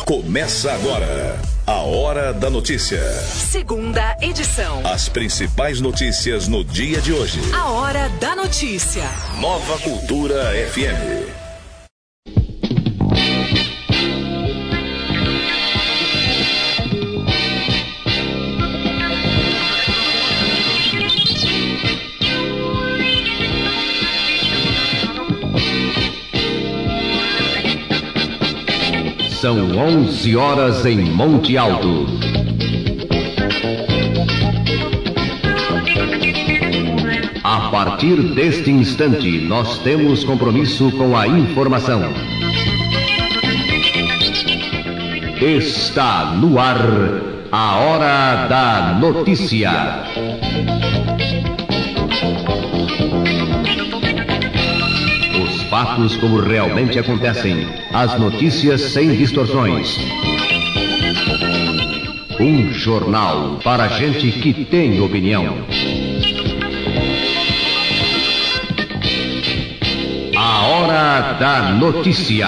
Começa agora a Hora da Notícia. Segunda edição. As principais notícias no dia de hoje. A Hora da Notícia. Nova Cultura FM. São 11 horas em Monte Alto. A partir deste instante, nós temos compromisso com a informação. Está no ar a Hora da Notícia. Fatos como realmente acontecem. As notícias sem distorções. Um jornal para gente que tem opinião. A Hora da Notícia.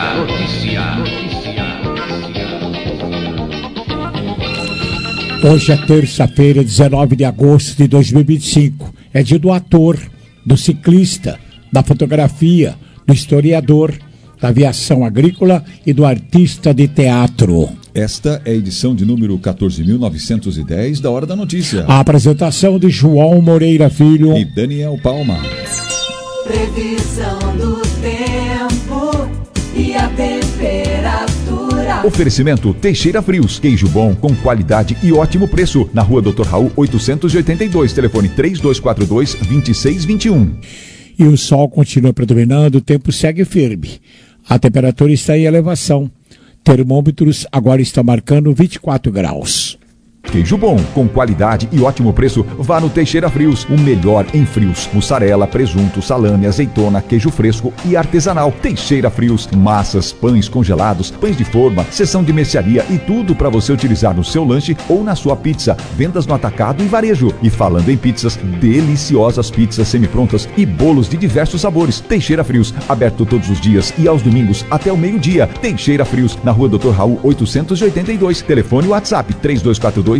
Hoje é terça-feira, 19 de agosto de 2025. É dia do ator, do ciclista, da fotografia, do historiador, da aviação agrícola e do artista de teatro. Esta é a edição de número 14.910 da Hora da Notícia. A apresentação de João Moreira Filho e Daniel Palma. Previsão do tempo e a temperatura. Oferecimento Teixeira Frios, queijo bom com qualidade e ótimo preço. Na Rua Dr. Raul 882, telefone 3242-2621. E o sol continua predominando, o tempo segue firme. A temperatura está em elevação. Termômetros agora estão marcando 24 graus. Queijo bom, com qualidade e ótimo preço, vá no Teixeira Frios, o melhor em frios. Mussarela, presunto, salame, azeitona, queijo fresco e artesanal. Teixeira Frios, massas, pães congelados, pães de forma, seção de mercearia e tudo para você utilizar no seu lanche ou na sua pizza. Vendas no atacado e varejo. E falando em pizzas, deliciosas pizzas semi-prontas e bolos de diversos sabores. Teixeira Frios, aberto todos os dias e aos domingos até o meio-dia. Teixeira Frios, na Rua Dr. Raul 882, telefone WhatsApp 3242-2621.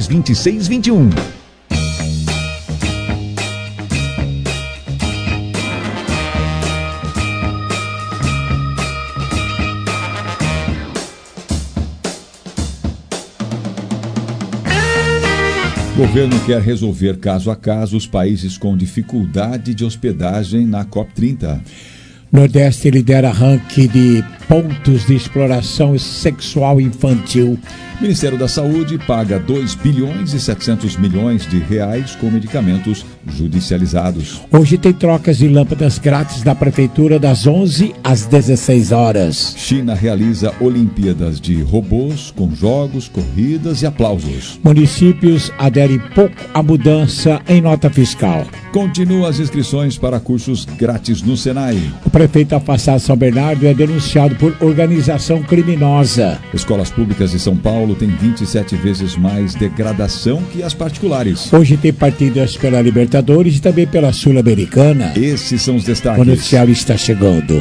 O governo quer resolver caso a caso os países com dificuldade de hospedagem na COP30. Nordeste lidera ranking de pontos de exploração sexual infantil. Ministério da Saúde paga 2 bilhões e 700 milhões de reais com medicamentos judicializados. Hoje tem trocas de lâmpadas grátis da Prefeitura das 11 às 16 horas. China realiza Olimpíadas de robôs com jogos, corridas e aplausos. Municípios aderem pouco à mudança em nota fiscal. Continuam as inscrições para cursos grátis no Senai. O prefeito afastado de São Bernardo é denunciado por organização criminosa. Escolas públicas de São Paulo têm 27 vezes mais degradação que as particulares. Hoje tem partidas pela Libertadores e também pela Sul-Americana. Esses são os destaques. O noticiário está chegando.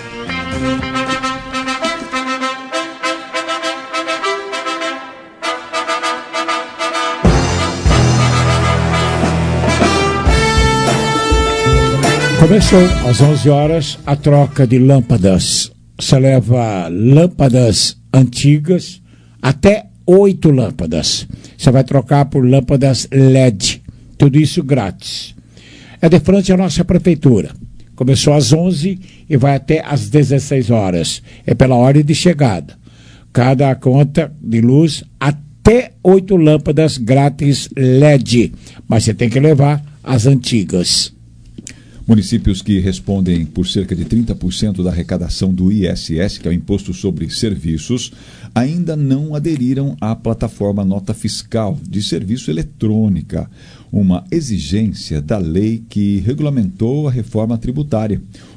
Começou às 11 horas a troca de lâmpadas. Você leva lâmpadas antigas, até 8 lâmpadas. Você vai trocar por lâmpadas LED. Tudo isso grátis. É de frente à nossa prefeitura. Começou às 11 e vai até às 16 horas. É pela ordem de chegada. Cada conta de luz, até 8 lâmpadas grátis LED. Mas você tem que levar as antigas. Municípios que respondem por cerca de 30% da arrecadação do ISS, que é o Imposto sobre Serviços, ainda não aderiram à plataforma Nota Fiscal de Serviço Eletrônica, uma exigência da lei que regulamentou a reforma tributária.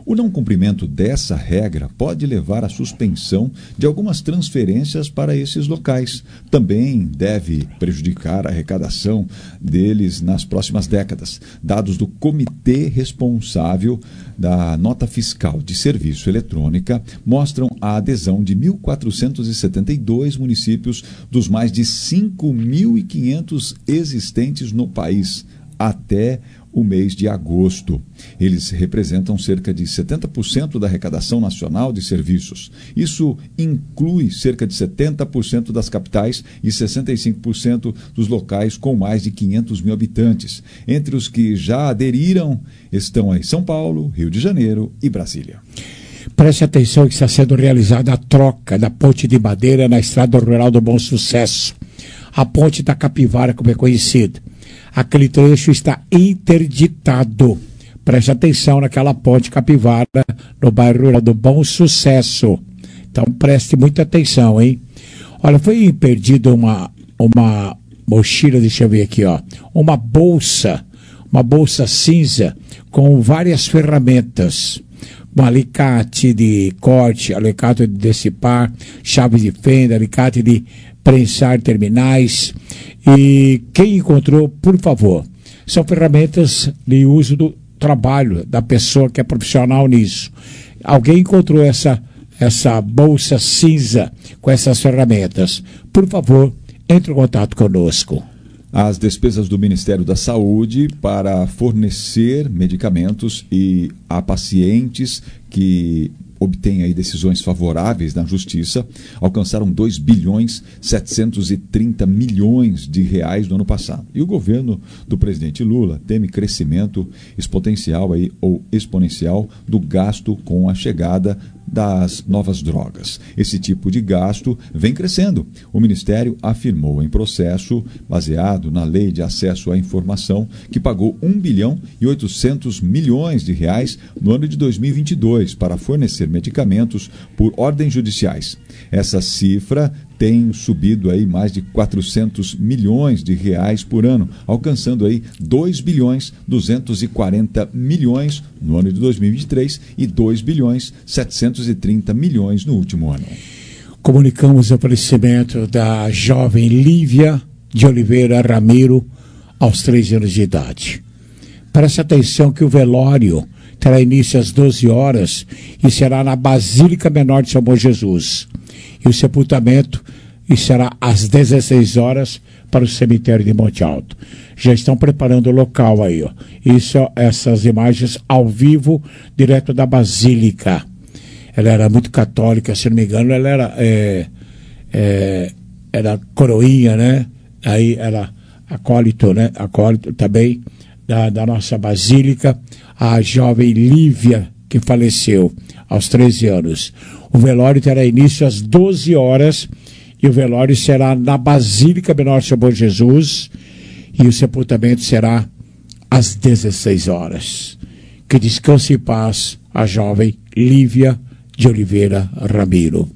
O não cumprimento dessa regra pode levar à suspensão de algumas transferências para esses locais. Também deve prejudicar a arrecadação deles nas próximas décadas. Dados do Comitê Responsável da Nota Fiscal de Serviço Eletrônica mostram a adesão de 1.472 municípios dos mais de 5.500 existentes no país até o mês de agosto. Eles representam cerca de 70% da arrecadação nacional de serviços. Isso inclui cerca de 70% das capitais e 65% dos locais com mais de 500 mil habitantes. Entre os que já aderiram estão aí São Paulo, Rio de Janeiro e Brasília. Preste atenção que está sendo realizada a troca da ponte de madeira na Estrada Rural do Bom Sucesso. A ponte da Capivara, como é conhecida. Aquele trecho está interditado. Preste atenção naquela ponte Capivara, no bairro rural do Bom Sucesso. Então preste muita atenção, hein? Olha, foi perdida uma mochila, deixa eu ver aqui, ó. Uma bolsa cinza com várias ferramentas. Um alicate de corte, alicate de decipar, chave de fenda, alicate de prensar terminais. E quem encontrou, por favor, são ferramentas de uso do trabalho da pessoa que é profissional nisso. Alguém encontrou essa bolsa cinza com essas ferramentas? Por favor, entre em contato conosco. As despesas do Ministério da Saúde para fornecer medicamentos a pacientes que obtêm aí decisões favoráveis na Justiça alcançaram 2.730 bilhões de reais no ano passado. E o governo do presidente Lula teme crescimento exponencial do gasto com a chegada das novas drogas. Esse tipo de gasto vem crescendo. O Ministério afirmou em processo, baseado na Lei de Acesso à Informação, que pagou 1.800 bilhões de reais no ano de 2022 para fornecer medicamentos por ordens judiciais. Essa cifra tem subido aí mais de 400 milhões de reais por ano, alcançando aí 2.240 milhões no ano de 2023 e 2.730 milhões no último ano. Comunicamos o falecimento da jovem Lívia de Oliveira Ramiro aos 13 anos de idade. Preste atenção que o velório terá início às 12 horas e será na Basílica Menor de São Bom Jesus. E o sepultamento será às 16 horas para o cemitério de Monte Alto. Já estão preparando o local aí, ó. Essas imagens ao vivo, direto da Basílica. Ela era muito católica, se não me engano, ela era coroinha, né? Aí era acólito, né? Acólito também da nossa Basílica, a jovem Lívia, que faleceu aos 13 anos. O velório terá início às 12 horas e o velório será na Basílica Menor de São Bom Jesus e o sepultamento será às 16 horas. Que descanse em paz a jovem Lívia de Oliveira Ramiro.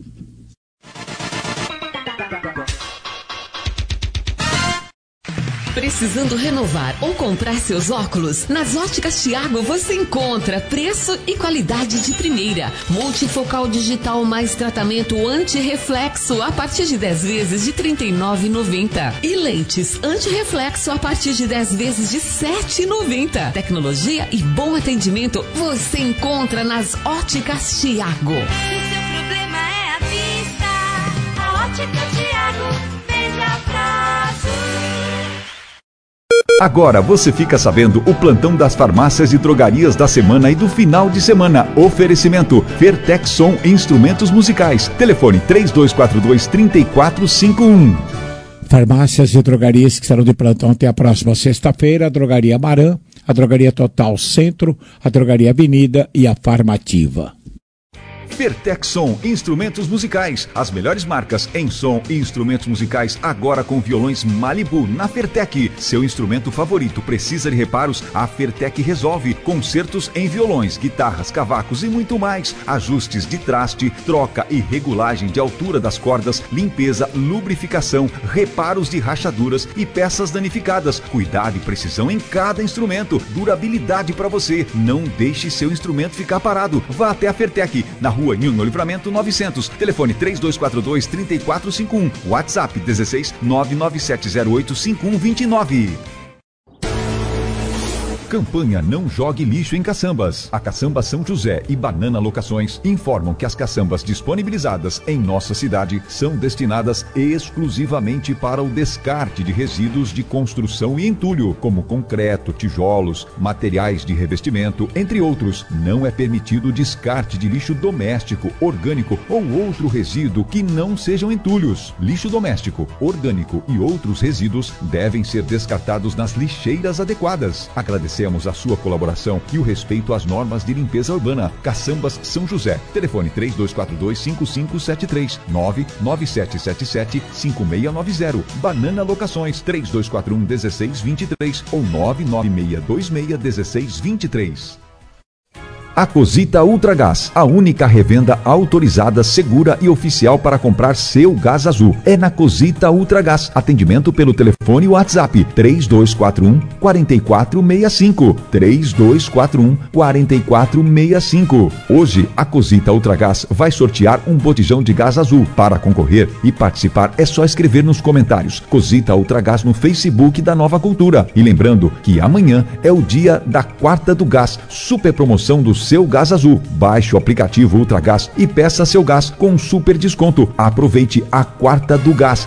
Precisando renovar ou comprar seus óculos? Nas Óticas Thiago você encontra preço e qualidade de primeira. Multifocal digital mais tratamento anti-reflexo a partir de 10 vezes de R$ 39,90. E lentes anti-reflexo a partir de 10 vezes de R$ 7,90. Tecnologia e bom atendimento você encontra nas Óticas Thiago. Se seu problema é a vista, a Ótica Thiago veja prazo. Agora você fica sabendo o plantão das farmácias e drogarias da semana e do final de semana. Oferecimento Vertex Som Instrumentos Musicais. Telefone 3242-3451. Farmácias e drogarias que estarão de plantão até a próxima sexta-feira. A Drogaria Marã, a Drogaria Total Centro, a Drogaria Avenida e a Farmativa. Fertexson Instrumentos Musicais, as melhores marcas em som e instrumentos musicais agora com violões Malibu na Fertec. Seu instrumento favorito precisa de reparos? A Fertec resolve. Concertos em violões, guitarras, cavacos e muito mais. Ajustes de traste, troca e regulagem de altura das cordas, limpeza, lubrificação, reparos de rachaduras e peças danificadas. Cuidado e precisão em cada instrumento. Durabilidade para você. Não deixe seu instrumento ficar parado. Vá até a Fertec, na rua Nilno Livramento 900. Telefone 3242-3451. WhatsApp 16 997085129. Campanha Não Jogue Lixo em Caçambas. A Caçamba São José e Banana Locações informam que as caçambas disponibilizadas em nossa cidade são destinadas exclusivamente para o descarte de resíduos de construção e entulho, como concreto, tijolos, materiais de revestimento, entre outros. Não é permitido o descarte de lixo doméstico, orgânico ou outro resíduo que não sejam entulhos. Lixo doméstico, orgânico e outros resíduos devem ser descartados nas lixeiras adequadas. Agradecemos a sua colaboração e o respeito às normas de limpeza urbana. Caçambas São José. Telefone 3242-5573 99777-5690. Banana Locações 3241-1623 ou 99626-1623. A Cosita Ultragás, a única revenda autorizada, segura e oficial para comprar seu gás azul. É na Cosita Ultragás. Atendimento pelo telefone e WhatsApp 3241-4465. 3241-4465. Hoje, a Cosita Ultragás vai sortear um botijão de gás azul. Para concorrer e participar, é só escrever nos comentários Cosita Ultragás no Facebook da Nova Cultura. E lembrando que amanhã é o dia da Quarta do Gás, super promoção do seu gás azul. Baixe o aplicativo Ultragás e peça seu gás com super desconto. Aproveite a Quarta do Gás.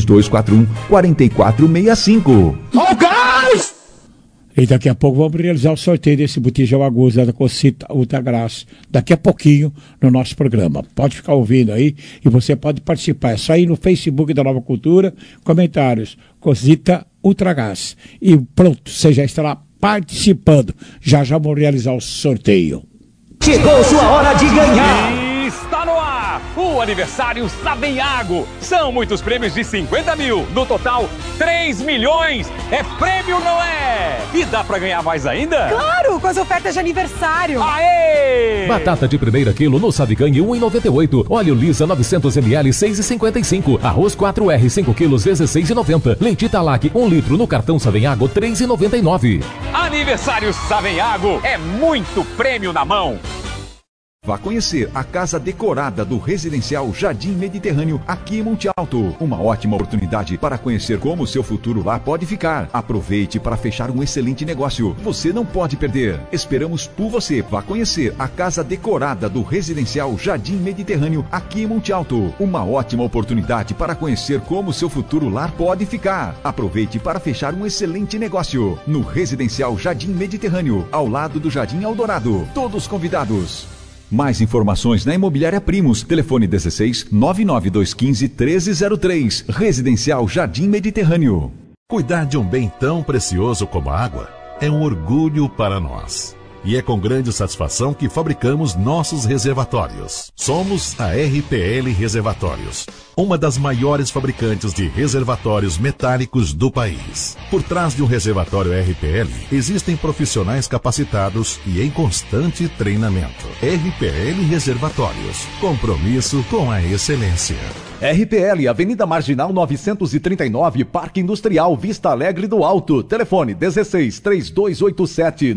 3241-4465. Ó, gás! E daqui a pouco vamos realizar o sorteio desse botijão agudo da Cosita Ultragás. Daqui a pouquinho no nosso programa. Pode ficar ouvindo aí e você pode participar. É só ir no Facebook da Nova Cultura, comentários, Cosita Ultragás. E pronto, você já estará participando. Já vamos realizar o sorteio. Chegou sua hora de ganhar! Está no ar o aniversário Savenhago. São muitos prêmios de 50 mil. No total, 3 milhões. É prêmio, não é? E dá pra ganhar mais ainda? Claro, com as ofertas de aniversário. Aê! Batata de primeira quilo no Sabigangue 1,98. Óleo Lisa 900 ml 6,55. Arroz 4R 5 quilos 16,90. Leite Talac 1 litro no cartão Savenhago 3,99. Aniversário Savenhago. É muito prêmio na mão. Vá conhecer a casa decorada do Residencial Jardim Mediterrâneo aqui em Monte Alto. Uma ótima oportunidade para conhecer como seu futuro lá pode ficar. Aproveite para fechar um excelente negócio. Você não pode perder. Esperamos por você. Vá conhecer a casa decorada do Residencial Jardim Mediterrâneo aqui em Monte Alto. Uma ótima oportunidade para conhecer como seu futuro lar pode ficar. Aproveite para fechar um excelente negócio. No Residencial Jardim Mediterrâneo, ao lado do Jardim Eldorado. Todos convidados. Mais informações na Imobiliária Primos. Telefone 16 99215 1303. Residencial Jardim Mediterrâneo. Cuidar de um bem tão precioso como a água é um orgulho para nós. E é com grande satisfação que fabricamos nossos reservatórios. Somos a RPL Reservatórios, uma das maiores fabricantes de reservatórios metálicos do país. Por trás de um reservatório RPL, existem profissionais capacitados e em constante treinamento. RPL Reservatórios, compromisso com a excelência. RPL, Avenida Marginal 939, Parque Industrial Vista Alegre do Alto. Telefone 16 3287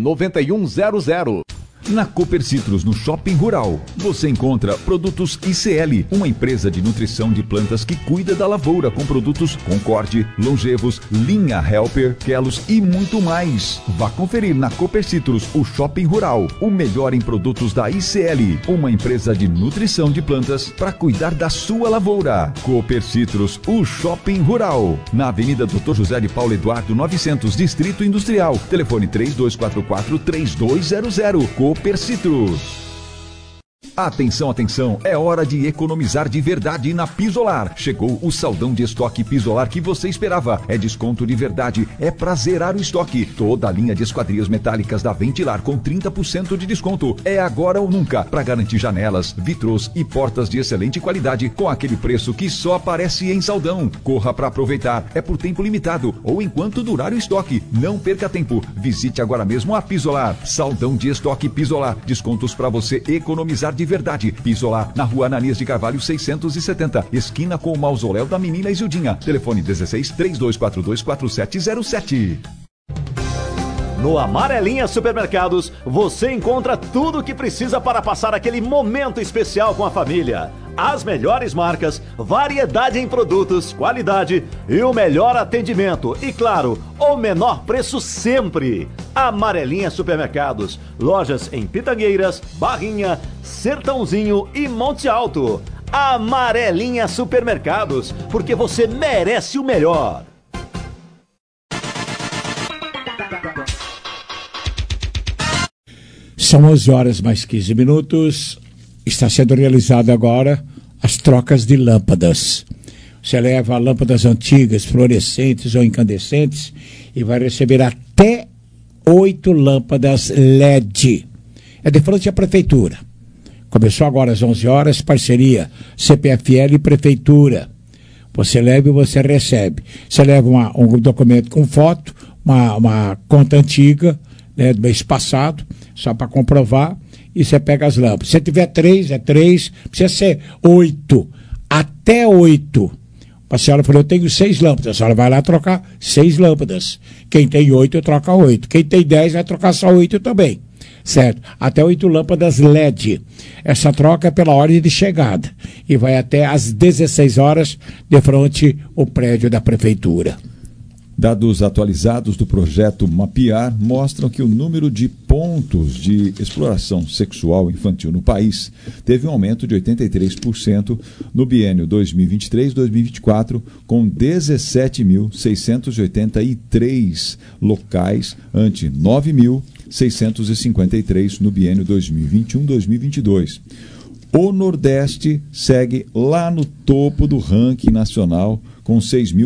9100. Na Cooper Citrus, no Shopping Rural, você encontra produtos ICL, uma empresa de nutrição de plantas que cuida da lavoura com produtos Concorde, Longevos, Linha Helper, Kelos e muito mais. Vá conferir na Cooper Citrus, o Shopping Rural, o melhor em produtos da ICL, uma empresa de nutrição de plantas para cuidar da sua lavoura. Cooper Citrus, o Shopping Rural, na Avenida Dr. José de Paulo Eduardo 900, Distrito Industrial. Telefone 3244-3200. Cooper Citrus. Atenção, atenção, é hora de economizar de verdade na Pisolar. Chegou o saldão de estoque Pisolar que você esperava. É desconto de verdade, é pra zerar o estoque. Toda a linha de esquadrias metálicas da Ventilar com 30% de desconto. É agora ou nunca, pra garantir janelas, vitrôs e portas de excelente qualidade com aquele preço que só aparece em saldão. Corra pra aproveitar, é por tempo limitado ou enquanto durar o estoque. Não perca tempo, visite agora mesmo a Pisolar. Saldão de estoque Pisolar, descontos pra você economizar de verdade. Pisolar, na rua Ananias de Carvalho 670, esquina com o mausoléu da menina Isildinha. Telefone 16 3242 4707. No Amarelinha Supermercados, você encontra tudo o que precisa para passar aquele momento especial com a família. As melhores marcas, variedade em produtos, qualidade e o melhor atendimento. E claro, o menor preço sempre. Amarelinha Supermercados, lojas em Pitangueiras, Barrinha, Sertãozinho e Monte Alto. Amarelinha Supermercados, porque você merece o melhor. São 11 horas mais 15 minutos. Está sendo realizada agora as trocas de lâmpadas. Você leva lâmpadas antigas, fluorescentes ou incandescentes e vai receber até 8 lâmpadas LED. É de frente à prefeitura. Começou agora às 11 horas, parceria CPFL e prefeitura. Você leva e você recebe. Você leva um documento com foto, uma conta antiga, né, do mês passado, só para comprovar, e você pega as lâmpadas. Se tiver 3, é 3, precisa ser 8, até 8. A senhora falou, eu tenho 6 lâmpadas, a senhora vai lá trocar 6 lâmpadas. Quem tem 8, troca 8. Quem tem 10, vai trocar só 8 também. Certo? Até 8 lâmpadas LED. Essa troca é pela ordem de chegada e vai até às 16 horas, de frente ao prédio da prefeitura. Dados atualizados do projeto Mapear mostram que o número de pontos de exploração sexual infantil no país teve um aumento de 83% no biênio 2023-2024, com 17.683 locais, ante 9.653 no biênio 2021-2022. O Nordeste segue lá no topo do ranking nacional, com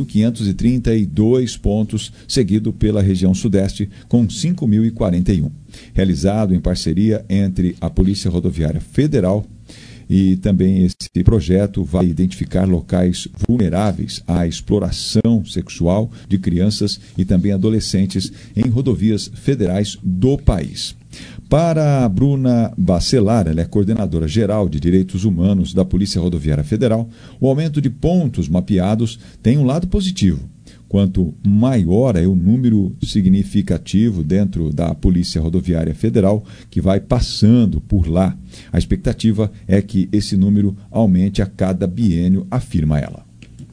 6.532 pontos, seguido pela região Sudeste, com 5.041. Realizado em parceria entre a Polícia Rodoviária Federal e também esse projeto vai identificar locais vulneráveis à exploração sexual de crianças e também adolescentes em rodovias federais do país. Para a Bruna Bacelar, ela é coordenadora geral de Direitos Humanos da Polícia Rodoviária Federal, o aumento de pontos mapeados tem um lado positivo. Quanto maior é o número significativo dentro da Polícia Rodoviária Federal que vai passando por lá, a expectativa é que esse número aumente a cada biênio, afirma ela.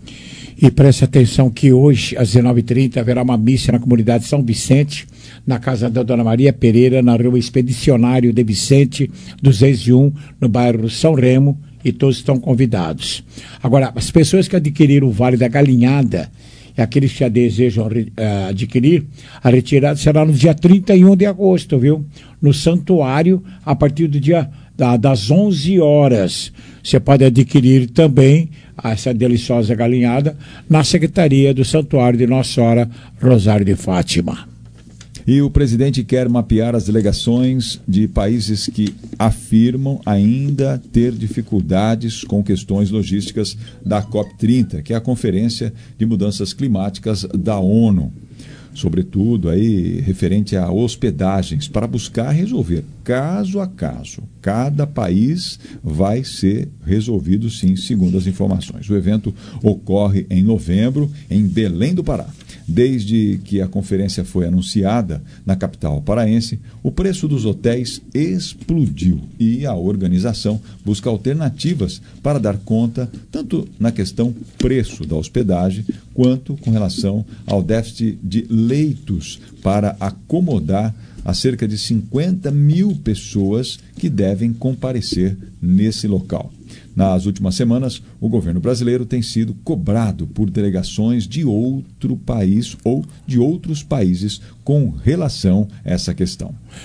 E preste atenção que hoje, às 19h30, haverá uma missa na comunidade São Vicente, na casa da Dona Maria Pereira, na rua Expedicionário de Vicente, 201, no bairro São Remo, e todos estão convidados. Agora, as pessoas que adquiriram o Vale da Galinhada, e aqueles que já desejam adquirir, a retirada será no dia 31 de agosto, viu? No santuário, a partir do dia das 11 horas. Você pode adquirir também essa deliciosa galinhada na Secretaria do Santuário de Nossa Senhora Rosário de Fátima. E o presidente quer mapear as delegações de países que afirmam ainda ter dificuldades com questões logísticas da COP30, que é a Conferência de Mudanças Climáticas da ONU. Sobretudo aí referente a hospedagens, para buscar resolver caso a caso. Cada país vai ser resolvido sim, segundo as informações. O evento ocorre em novembro, em Belém do Pará. Desde que a conferência foi anunciada na capital paraense, o preço dos hotéis explodiu e a organização busca alternativas para dar conta tanto na questão preço da hospedagem quanto com relação ao déficit de leitos para acomodar a cerca de 50 mil pessoas que devem comparecer nesse local. Nas últimas semanas, o governo brasileiro tem sido cobrado por delegações de outro país ou de outros países com relação a essa questão.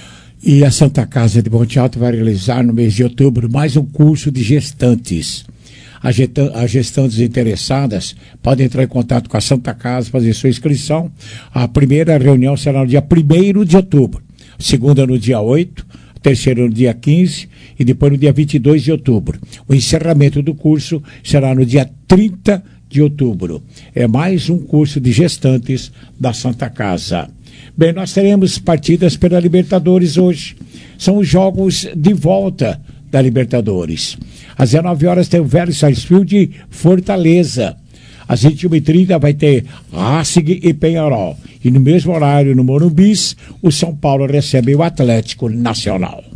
E a Santa Casa de Monte Alto vai realizar no mês de outubro mais um curso de gestantes. As gestantes interessadas podem entrar em contato com a Santa Casa, fazer sua inscrição. A primeira reunião será no dia 1º de outubro, a segunda no dia 8, a terceira no dia 15 e depois no dia 22 de outubro. O encerramento do curso será no dia 30 de outubro. É mais um curso de gestantes da Santa Casa. Bem, nós teremos partidas pela Libertadores hoje. São os jogos de volta da Libertadores. Às 19 horas tem o Vélez Sarsfield e Fortaleza. Às 21h30 vai ter Racing e Penharol. E no mesmo horário, no Morumbi, o São Paulo recebe o Atlético Nacional.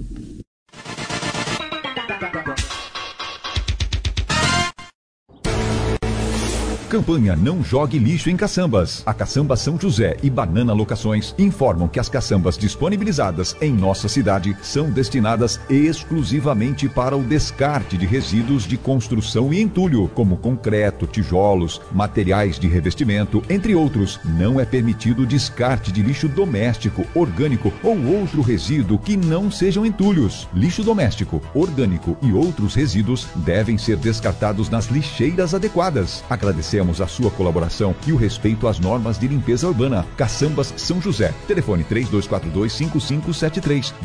Campanha Não Jogue Lixo em Caçambas. A Caçamba São José e Banana Locações informam que as caçambas disponibilizadas em nossa cidade são destinadas exclusivamente para o descarte de resíduos de construção e entulho, como concreto, tijolos, materiais de revestimento, entre outros. Não é permitido o descarte de lixo doméstico, orgânico ou outro resíduo que não sejam entulhos. Lixo doméstico, orgânico e outros resíduos devem ser descartados nas lixeiras adequadas. Agradecemos a sua colaboração e o respeito às normas de limpeza urbana. Caçambas São José. Telefone 3242-5573,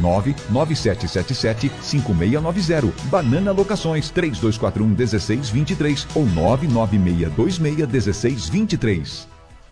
99777-5690. Banana Locações 3241-1623 ou 99626-1623.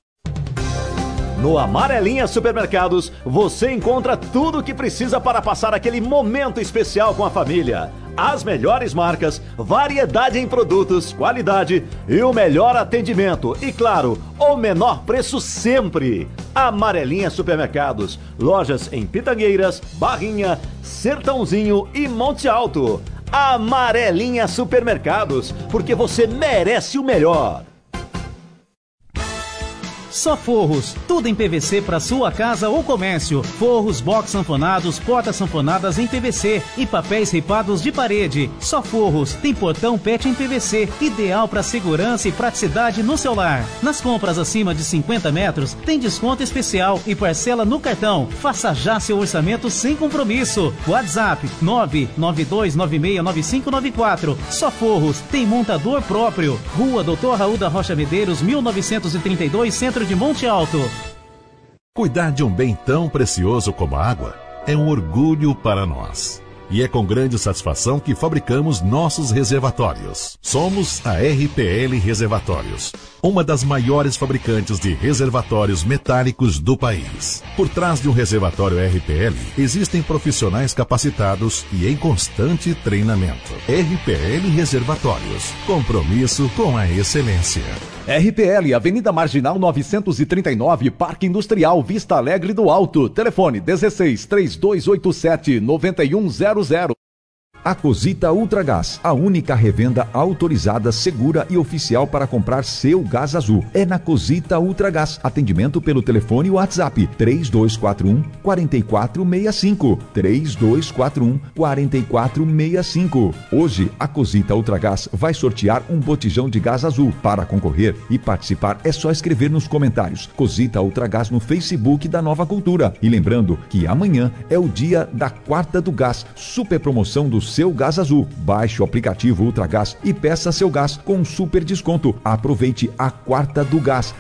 No Amarelinha Supermercados, você encontra tudo o que precisa para passar aquele momento especial com a família. As melhores marcas, variedade em produtos, qualidade e o melhor atendimento. E claro, o menor preço sempre. Amarelinha Supermercados. Lojas em Pitangueiras, Barrinha, Sertãozinho e Monte Alto. Amarelinha Supermercados, porque você merece o melhor. Só Forros, tudo em PVC para sua casa ou comércio. Forros, box sanfonados, portas sanfonadas em PVC e papéis ripados de parede. Só Forros, tem portão PET em PVC, ideal para segurança e praticidade no seu lar. Nas compras acima de 50 metros, tem desconto especial e parcela no cartão. Faça já seu orçamento sem compromisso. WhatsApp 992969594. Só Forros, tem montador próprio. Rua Doutor Raul da Rocha Medeiros, 1932, Centro de Monte Alto. Cuidar de um bem tão precioso como a água é um orgulho para nós. E é com grande satisfação que fabricamos nossos reservatórios. Somos a RPL Reservatórios, uma das maiores fabricantes de reservatórios metálicos do país. Por trás de um reservatório RPL, existem profissionais capacitados e em constante treinamento. RPL Reservatórios, compromisso com a excelência. RPL, Avenida Marginal 939, Parque Industrial Vista Alegre do Alto. Telefone 16-3287-9100. A Cosita Ultragás, a única revenda autorizada, segura e oficial para comprar seu gás azul. É na Cosita Ultragás. Atendimento pelo telefone e WhatsApp 3241-4465. 3241-4465. Hoje, a Cosita Ultragás vai sortear um botijão de gás azul. Para concorrer e participar, é só escrever nos comentários Cosita Ultragás no Facebook da Nova Cultura. E lembrando que amanhã é o dia da Quarta do Gás, super promoção do seu gás azul. Baixe o aplicativo Ultragás e peça seu gás com super desconto. Aproveite a Quarta do Gás.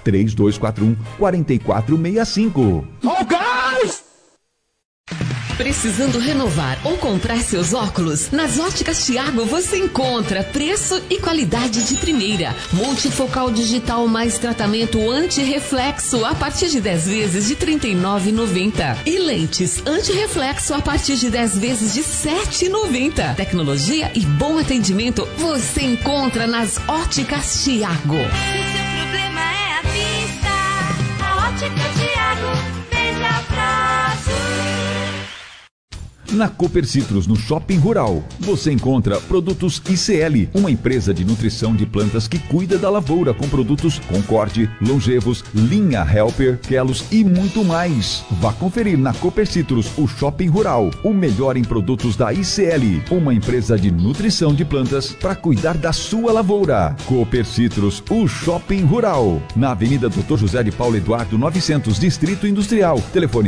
3241-4465. Ó o gás! Precisando renovar ou comprar seus óculos? Nas Óticas Thiago você encontra preço e qualidade de primeira. Multifocal digital mais tratamento anti-reflexo a partir de 10 vezes de R$ 39,90. E lentes anti-reflexo a partir de 10 vezes de R$ 7,90. Tecnologia e bom atendimento você encontra nas Óticas Thiago. Se seu problema é a vista, a Ótica Thiago veja próximo. Na Cooper Citrus, no Shopping Rural, você encontra produtos ICL, uma empresa de nutrição de plantas que cuida da lavoura com produtos Concorde, Longevos, Linha Helper, Kelos e muito mais. Vá conferir na Cooper Citrus, o Shopping Rural, o melhor em produtos da ICL, uma empresa de nutrição de plantas para cuidar da sua lavoura. Cooper Citrus, o Shopping Rural, na Avenida Dr. José de Paulo Eduardo 900, Distrito Industrial. Telefone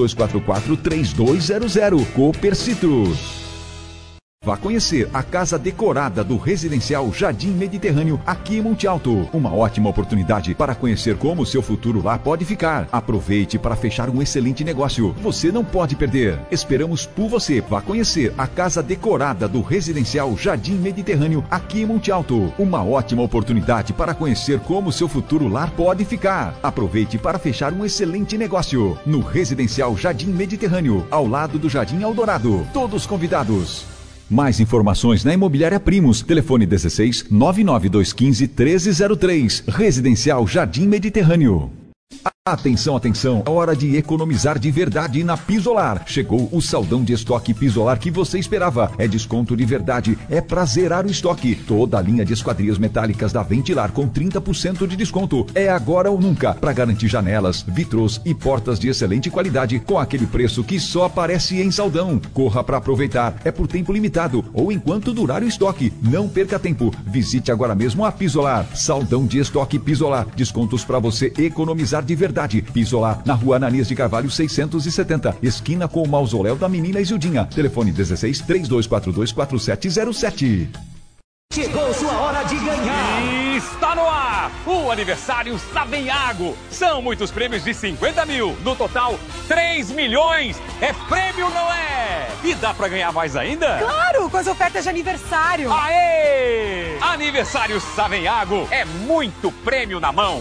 3244-3200. Cooper Citrus. Vá conhecer a casa decorada do residencial Jardim Mediterrâneo aqui em Monte Alto. Uma ótima oportunidade para conhecer como o seu futuro lá pode ficar. Aproveite para fechar um excelente negócio. Você não pode perder. Esperamos por você. Vá conhecer a casa decorada do residencial Jardim Mediterrâneo aqui em Monte Alto. Uma ótima oportunidade para conhecer como o seu futuro lar pode ficar. Aproveite para fechar um excelente negócio. No residencial Jardim Mediterrâneo, ao lado do Jardim Eldorado. Todos convidados. Mais informações na Imobiliária Primos. Telefone 16 99215 1303. Residencial Jardim Mediterrâneo. Atenção, atenção, é hora de economizar de verdade na Pisolar. Chegou o saldão de estoque Pisolar que você esperava. É desconto de verdade, é pra zerar o estoque. Toda a linha de esquadrias metálicas da Ventilar com 30% de desconto. É agora ou nunca, para garantir janelas, vitrôs e portas de excelente qualidade com aquele preço que só aparece em saldão. Corra para aproveitar, é por tempo limitado ou enquanto durar o estoque. Não perca tempo, visite agora mesmo a Pisolar. Saldão de estoque Pisolar, descontos para você economizar de verdade. Pisolar, na rua Ananias de Carvalho 670, esquina com o mausoléu da menina Isildinha. Telefone 16 3242 4707. Chegou sua hora de ganhar! Está no ar o aniversário Savenhago. São muitos prêmios de 50 mil. No total, 3 milhões. É prêmio, não é? E dá pra ganhar mais ainda? Claro, com as ofertas de aniversário. Aê! Aniversário Savenhago. É muito prêmio na mão.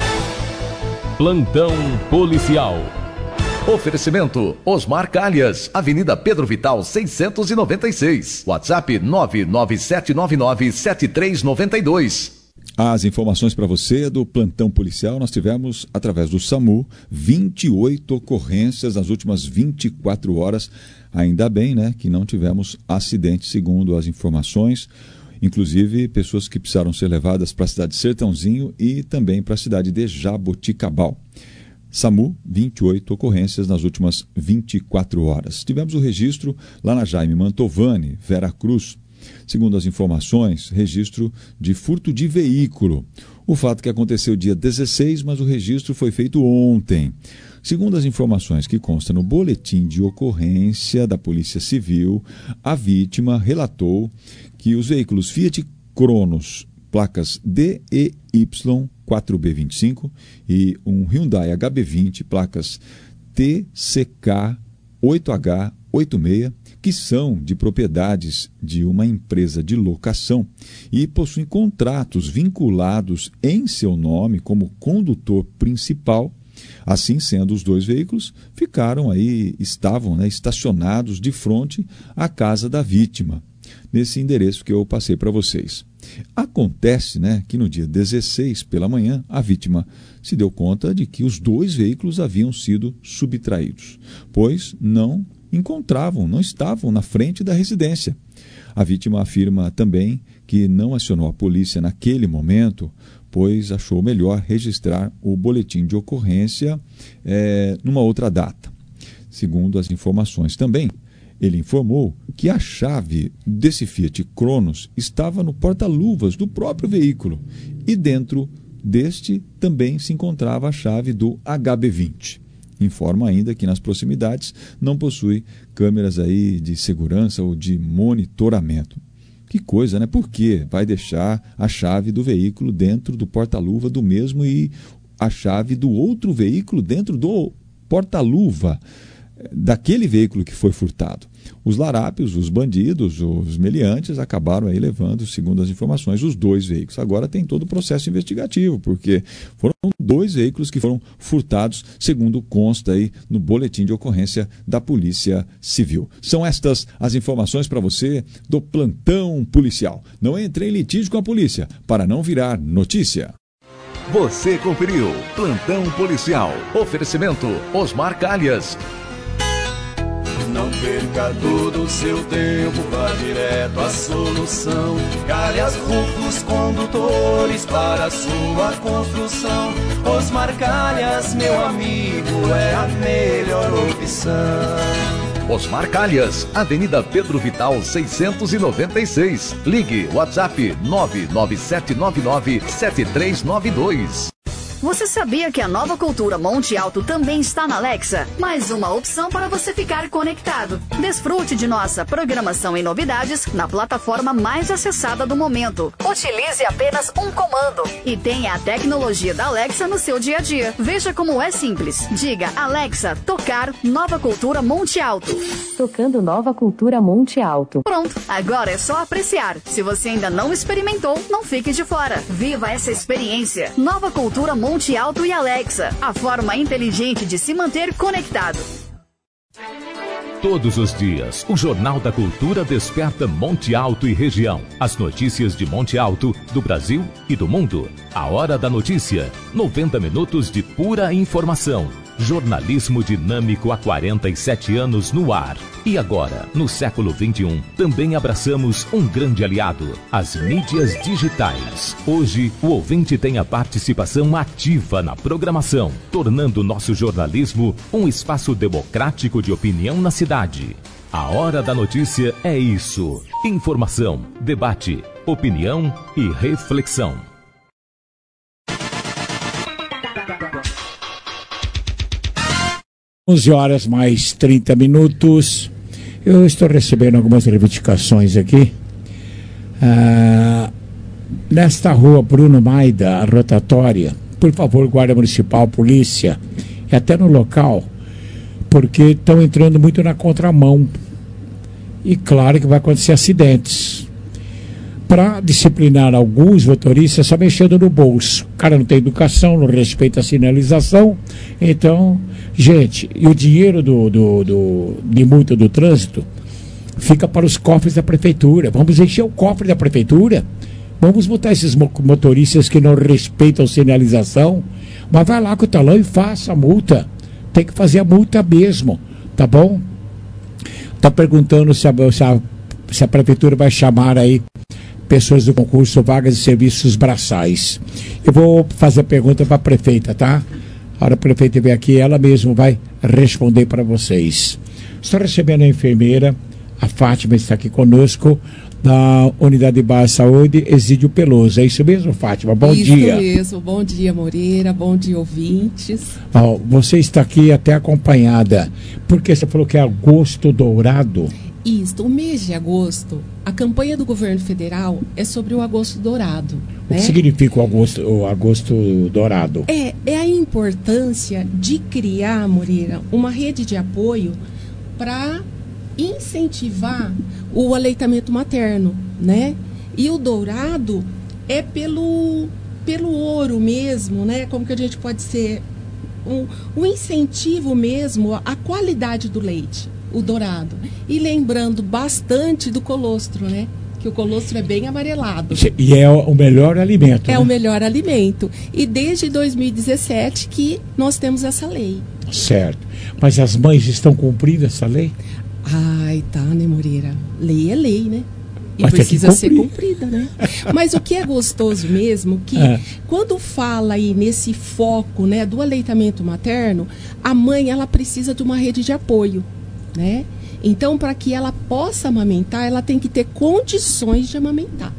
Plantão Policial. Oferecimento Osmar Calhas, Avenida Pedro Vital 696, WhatsApp 997997392. As informações para você do plantão policial, nós tivemos, através do SAMU, 28 ocorrências nas últimas 24 horas. Ainda bem, né, que não tivemos acidente, segundo as informações. Inclusive, pessoas que precisaram ser levadas para a cidade de Sertãozinho e também para a cidade de Jaboticabal. SAMU, 28 ocorrências nas últimas 24 horas. Tivemos o registro lá na Jaime Mantovani, Veracruz. Segundo as informações, registro de furto de veículo. O fato que aconteceu dia 16, mas o registro foi feito ontem. Segundo as informações que constam no boletim de ocorrência da Polícia Civil, a vítima relatou que os veículos Fiat Cronos, placas DEY 4B25 e um Hyundai HB20, placas TCK 8H86, que são de propriedades de uma empresa de locação e possuem contratos vinculados em seu nome como condutor principal. Assim sendo, os dois veículos estavam estacionados de frente à casa da vítima, nesse endereço que eu passei para vocês. Acontece, que no dia 16, pela manhã, a vítima se deu conta de que os dois veículos haviam sido subtraídos, pois não estavam na frente da residência. A vítima afirma também que não acionou a polícia naquele momento, pois achou melhor registrar o boletim de ocorrência numa outra data. Segundo as informações também, ele informou que a chave desse Fiat Cronos estava no porta-luvas do próprio veículo e dentro deste também se encontrava a chave do HB20. Informa ainda que nas proximidades não possui câmeras de segurança ou de monitoramento. Que coisa, né? Por que vai deixar a chave do veículo dentro do porta-luva do mesmo e a chave do outro veículo dentro do porta-luva daquele veículo que foi furtado? Os larápios, os bandidos, os meliantes acabaram levando, segundo as informações, os dois veículos. Agora tem todo o processo investigativo, porque foram dois veículos que foram furtados, segundo consta no boletim de ocorrência da Polícia Civil. São estas as informações para você do plantão policial. Não entre em litígio com a polícia, para não virar notícia. Você conferiu Plantão Policial. Oferecimento Osmar Calhas. Não perca todo o seu tempo, vá direto à solução. Calhas Rufos Condutores para a sua construção. Osmar Calhas, meu amigo, é a melhor opção. Osmar Calhas, Avenida Pedro Vital 696. Ligue WhatsApp 997997392. Você sabia que a Nova Cultura Monte Alto também está na Alexa? Mais uma opção para você ficar conectado. Desfrute de nossa programação e novidades na plataforma mais acessada do momento. Utilize apenas um comando e tenha a tecnologia da Alexa no seu dia a dia. Veja como é simples. Diga, Alexa, tocar Nova Cultura Monte Alto. Tocando Nova Cultura Monte Alto. Pronto, agora é só apreciar. Se você ainda não experimentou, não fique de fora. Viva essa experiência. Nova Cultura Monte Alto e Alexa, a forma inteligente de se manter conectado. Todos os dias, o Jornal da Cultura desperta Monte Alto e região. As notícias de Monte Alto, do Brasil e do mundo. A Hora da Notícia. 90 minutos de pura informação. Jornalismo dinâmico há 47 anos no ar. E agora, no século XXI, também abraçamos um grande aliado, as mídias digitais. Hoje, o ouvinte tem a participação ativa na programação, tornando nosso jornalismo um espaço democrático de opinião na cidade. A Hora da Notícia é isso. Informação, debate, opinião e reflexão. 11h mais 30 minutos. Eu estou recebendo algumas reivindicações aqui. Nesta rua Bruno Maida, a rotatória, por favor, Guarda Municipal, Polícia, e até no local, porque estão entrando muito na contramão. E claro que vai acontecer acidentes. Para disciplinar alguns motoristas, só mexendo no bolso. O cara não tem educação, não respeita a sinalização. Então, gente, e o dinheiro de multa do trânsito fica para os cofres da prefeitura. Vamos encher o cofre da prefeitura. Vamos botar esses motoristas que não respeitam a sinalização. Mas vai lá com o talão e faça a multa. Tem que fazer a multa mesmo, tá bom? Está perguntando se a prefeitura vai chamar aí pessoas do concurso Vagas e Serviços Braçais. Eu vou fazer a pergunta para a prefeita, tá? A hora a prefeita vier aqui, ela mesma vai responder para vocês. Estou recebendo a enfermeira, a Fátima está aqui conosco, da Unidade de Base de Saúde, Exídio Peloso. É isso mesmo, Fátima? Bom dia. Isso mesmo. Bom dia, Moreira. Bom dia, ouvintes. Você está aqui até acompanhada, porque você falou que é agosto dourado. Isso, o mês de agosto, a campanha do governo federal é sobre o agosto dourado. O que significa o agosto dourado? É a importância de criar, Moreira, uma rede de apoio para incentivar o aleitamento materno, né? E o dourado é pelo ouro mesmo, né? Como que a gente pode ser um incentivo mesmo à qualidade do leite. O dourado. E lembrando bastante do colostro, né? Que o colostro é bem amarelado. E é o melhor alimento. É, né? O melhor alimento. E desde 2017 que nós temos essa lei. Certo. Mas as mães estão cumprindo essa lei? Ai, tá, né, Moreira? Lei é lei, né? E mas precisa ser cumprida, né? Mas o que é gostoso mesmo, que quando fala aí nesse foco, né, do aleitamento materno, a mãe, ela precisa de uma rede de apoio, né? Então, para que ela possa amamentar, ela tem que ter condições de amamentar.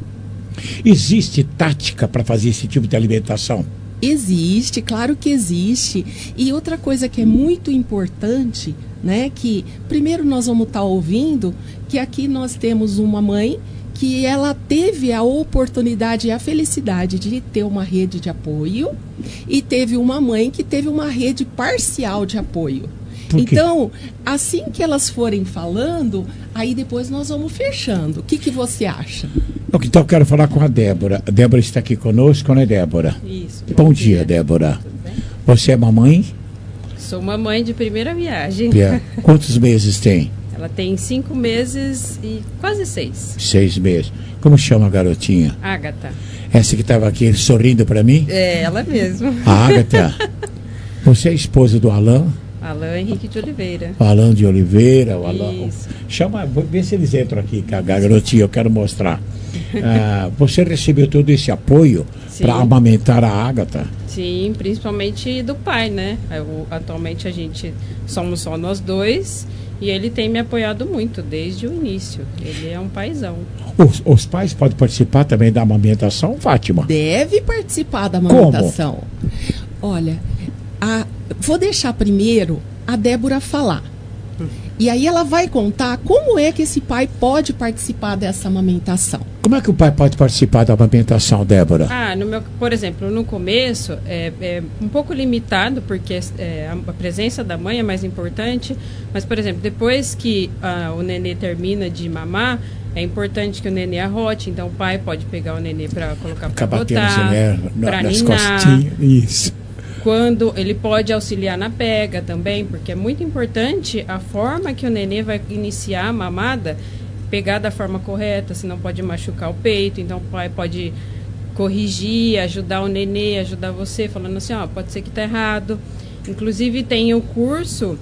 Existe tática para fazer esse tipo de alimentação? Existe, claro que existe. E outra coisa que é muito importante, né, que primeiro nós vamos estar ouvindo que aqui nós temos uma mãe que ela teve a oportunidade e a felicidade de ter uma rede de apoio e teve uma mãe que teve uma rede parcial de apoio. Então, assim que elas forem falando, aí depois nós vamos fechando. O que você acha? Então, eu quero falar com a Débora. A Débora está aqui conosco, né, Débora? Isso. Bom dia, Débora. Você é mamãe? Sou mamãe de primeira viagem. Quantos meses tem? Ela tem 5 meses e quase 6. 6 meses. Como chama a garotinha? Ágata. Essa que estava aqui sorrindo para mim? É, ela mesma. A Ágata. Você é esposa do Alain? Alain Henrique de Oliveira. Alain de Oliveira, o Alain. Isso. Chama, vê se eles entram aqui, com a garotinha, eu quero mostrar. Você recebeu todo esse apoio para amamentar a Ágata? Sim, principalmente do pai, né? Atualmente a gente somos só nós dois e ele tem me apoiado muito desde o início. Ele é um paizão. Os pais podem participar também da amamentação, Fátima? Deve participar da amamentação. Como? Olha, vou deixar primeiro a Débora falar. E aí ela vai contar como é que esse pai pode participar dessa amamentação. Como é que o pai pode participar da amamentação, Débora? Por exemplo, no começo é um pouco limitado, porque a presença da mãe é mais importante. Mas, por exemplo, depois que o nenê termina de mamar, é importante que o nenê arrote. Então, o pai pode pegar o nenê para colocar para botar, para ninar. Isso. Quando ele pode auxiliar na pega também, porque é muito importante a forma que o nenê vai iniciar a mamada, pegar da forma correta, senão pode machucar o peito. Então o pai pode corrigir, ajudar o nenê, ajudar você, falando assim, pode ser que tá errado. Inclusive tem o curso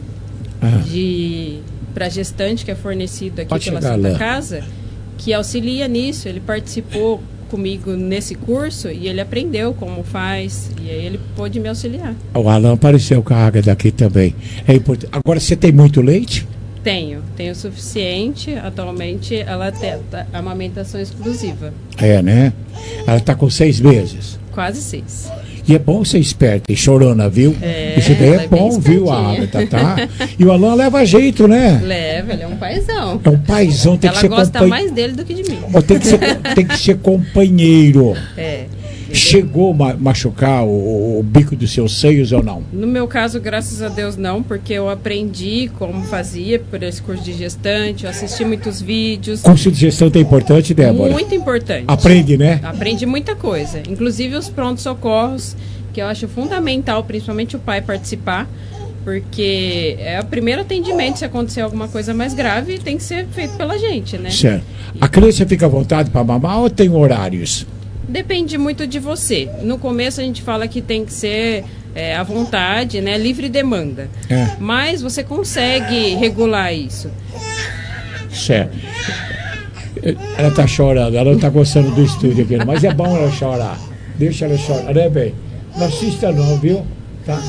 para gestante que é fornecido aqui pela Santa Casa, que auxilia nisso. Ele participou comigo nesse curso e ele aprendeu como faz e aí ele pôde me auxiliar. O Alan apareceu com a Ágata aqui também. É importante. Agora, você tem muito leite? Tenho suficiente. Atualmente ela tem a amamentação exclusiva. Né? Ela está com 6 meses. Quase 6. E é bom ser esperta e chorona, viu? Isso daí é bom, viu, Ágata, tá? E o Alan leva jeito, né? Leva, ele é um paizão. É um paizão, tem que ser companheiro. Ela gosta mais dele do que de mim. Tem que ser companheiro. Chegou a machucar o bico dos seus seios ou não? No meu caso, graças a Deus, não, porque eu aprendi como fazia por esse curso de gestante, eu assisti muitos vídeos. Curso de gestante é importante, Débora? Muito importante. Aprende, né? Aprendi muita coisa, inclusive os prontos-socorros, que eu acho fundamental, principalmente o pai participar, porque é o primeiro atendimento, se acontecer alguma coisa mais grave, tem que ser feito pela gente, né? Certo. A criança fica à vontade para mamar ou tem horários? Depende muito de você. No começo a gente fala que tem que ser à vontade, né? Livre demanda. Mas você consegue regular isso. Certo. Ela está chorando, ela não está gostando do estúdio aqui, mas é bom ela chorar. Deixa ela chorar, né, bem? Não assista não, viu? Tá?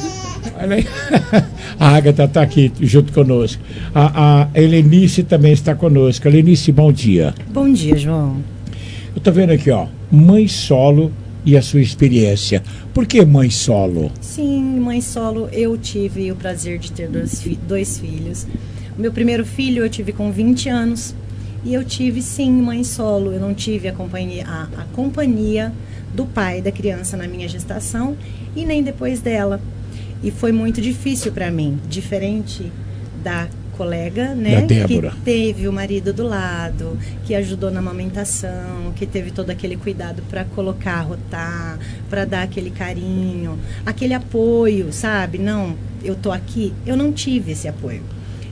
A Ágata está aqui junto conosco. A Helenice também está conosco. Helenice, bom dia. Bom dia, João. Eu estou vendo aqui, mãe solo e a sua experiência. Por que mãe solo? Sim, mãe solo, eu tive o prazer de ter dois filhos. O meu primeiro filho eu tive com 20 anos e eu tive, sim, mãe solo. Eu não tive a companhia do pai da criança na minha gestação e nem depois dela. E foi muito difícil para mim, diferente da colega, né, que teve o marido do lado, que ajudou na amamentação, que teve todo aquele cuidado para colocar, rotar, para dar aquele carinho, aquele apoio, sabe? Não, eu tô aqui, eu não tive esse apoio.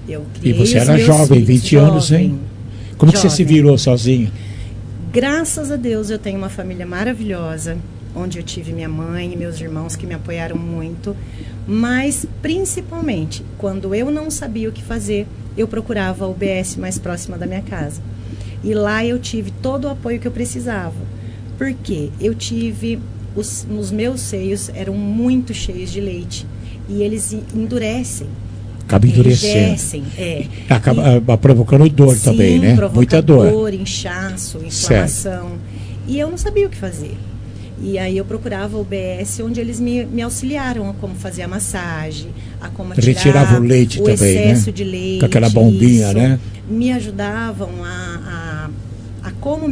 E você era jovem, 20 anos, hein? Como que você se virou sozinha? Graças a Deus eu tenho uma família maravilhosa, onde eu tive minha mãe e meus irmãos que me apoiaram muito, mas principalmente quando eu não sabia o que fazer, eu procurava a UBS mais próxima da minha casa. E lá eu tive todo o apoio que eu precisava, porque eu tive, os meus seios eram muito cheios de leite e eles endurecem. Acaba endurecendo. Acaba provocando dor também, né? Muita dor. Inchaço, inflamação. Certo. E eu não sabia o que fazer. E aí eu procurava o UBS, onde eles me auxiliaram a como fazer a massagem, a como tirar o leite também, excesso, né? De leite. Com aquela bombinha, né? Me ajudavam a como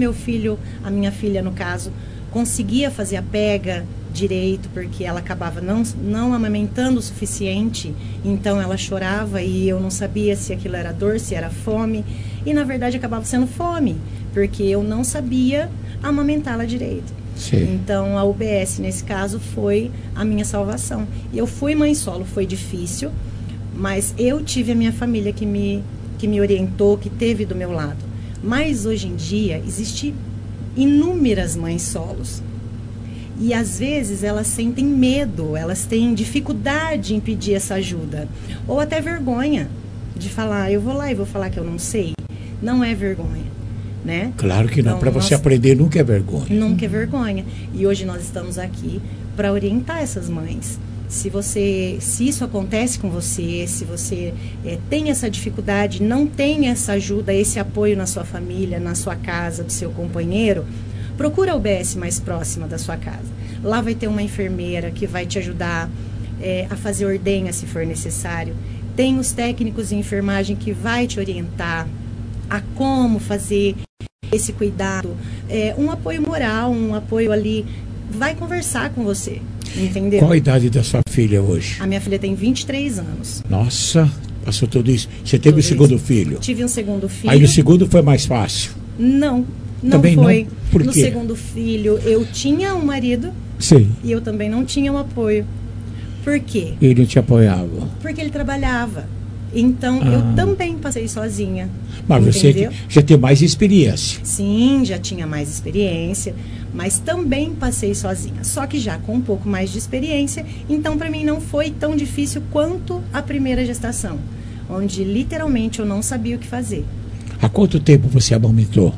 a minha filha, no caso, conseguia fazer a pega direito, porque ela acabava não amamentando o suficiente, então ela chorava e eu não sabia se aquilo era dor, se era fome, e na verdade acabava sendo fome, porque eu não sabia amamentá-la direito. Sim. Então a UBS nesse caso foi a minha salvação. E eu fui mãe solo, foi difícil, mas eu tive a minha família que me orientou, que teve do meu lado. Mas hoje em dia existem inúmeras mães solos. E às vezes elas sentem medo, elas têm dificuldade em pedir essa ajuda. Ou até vergonha de falar, eu vou lá e vou falar que eu não sei. Não é vergonha, né? Claro que não, então, para você aprender nunca é vergonha. Nunca é vergonha. E hoje nós estamos aqui para orientar essas mães. Se isso acontece com você, se você tem essa dificuldade, não tem essa ajuda, esse apoio na sua família, na sua casa, do seu companheiro, procura a UBS mais próxima da sua casa. Lá vai ter uma enfermeira que vai te ajudar a fazer ordenha se for necessário. Tem os técnicos de enfermagem que vai te orientar a como fazer esse cuidado. Um apoio moral, um apoio ali, vai conversar com você, entendeu? Qual a idade da sua filha hoje? A minha filha tem 23 anos. Nossa, passou tudo isso. Você teve o segundo filho? Tive um segundo filho. Aí no segundo foi mais fácil? Não também foi. Não? Por no quê? segundo filho, eu tinha um marido. Sim. E eu também não tinha um apoio. Por quê? Ele te apoiava? Porque ele trabalhava. Então, eu também passei sozinha. Mas entendeu? Você já tem mais experiência. Sim, já tinha mais experiência, mas também passei sozinha. Só que já com um pouco mais de experiência, então para mim não foi tão difícil quanto a primeira gestação, onde literalmente eu não sabia o que fazer. Há quanto tempo você amamentou?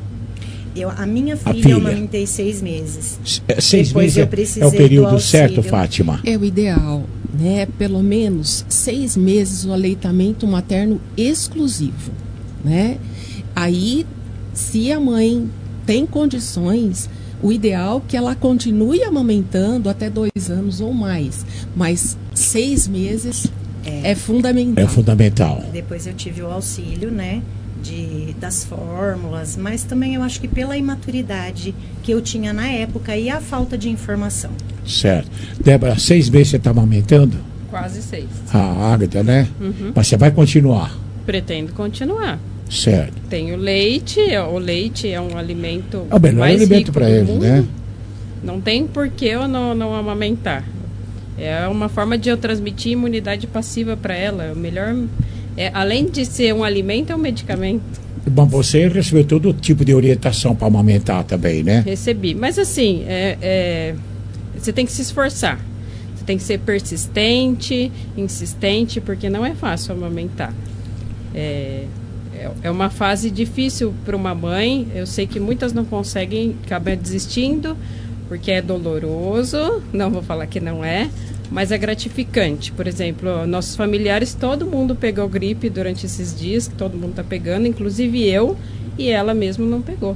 A minha filha eu amamentei 6 meses. 6 Depois meses é o período certo, Fátima? É o ideal, né? Pelo menos 6 meses o aleitamento materno exclusivo, né? Aí, se a mãe tem condições, o ideal é que ela continue amamentando até 2 anos ou mais. Mas 6 meses é fundamental. É fundamental. Depois eu tive o auxílio, né? Das fórmulas, mas também eu acho que pela imaturidade que eu tinha na época e a falta de informação. Certo. Débora, 6 meses você está amamentando? Quase 6. A Ágata, né? Uhum. Mas você vai continuar? Pretendo continuar. Certo. Tem o leite é um alimento é o melhor mais alimento para ele, né? Não tem por que eu não amamentar. É uma forma de eu transmitir imunidade passiva para ela. O melhor... além de ser um alimento, é um medicamento. Bom, você recebeu todo tipo de orientação para amamentar também, né? Recebi. Mas assim, você tem que se esforçar. Você tem que ser persistente, insistente, porque não é fácil amamentar. É uma fase difícil para uma mãe. Eu sei que muitas não conseguem, acabam desistindo, porque é doloroso. Não vou falar que não é. Mas é gratificante. Por exemplo, nossos familiares, todo mundo pegou gripe durante esses dias, que todo mundo está pegando, inclusive eu, e ela mesmo não pegou.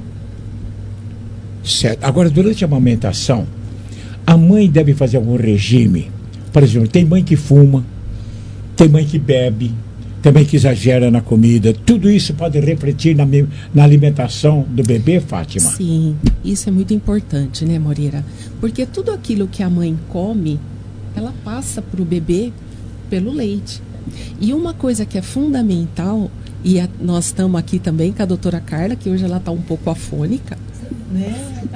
Certo. Agora, durante a amamentação, a mãe deve fazer algum regime? Por exemplo, tem mãe que fuma, tem mãe que bebe, tem mãe que exagera na comida. Tudo isso pode refletir na alimentação do bebê, Fátima? Sim, isso é muito importante, né, Moreira? Porque tudo aquilo que a mãe come, ela passa para o bebê pelo leite. E uma coisa que é fundamental, e nós estamos aqui também com a doutora Carla, que hoje ela está um pouco afônica, né?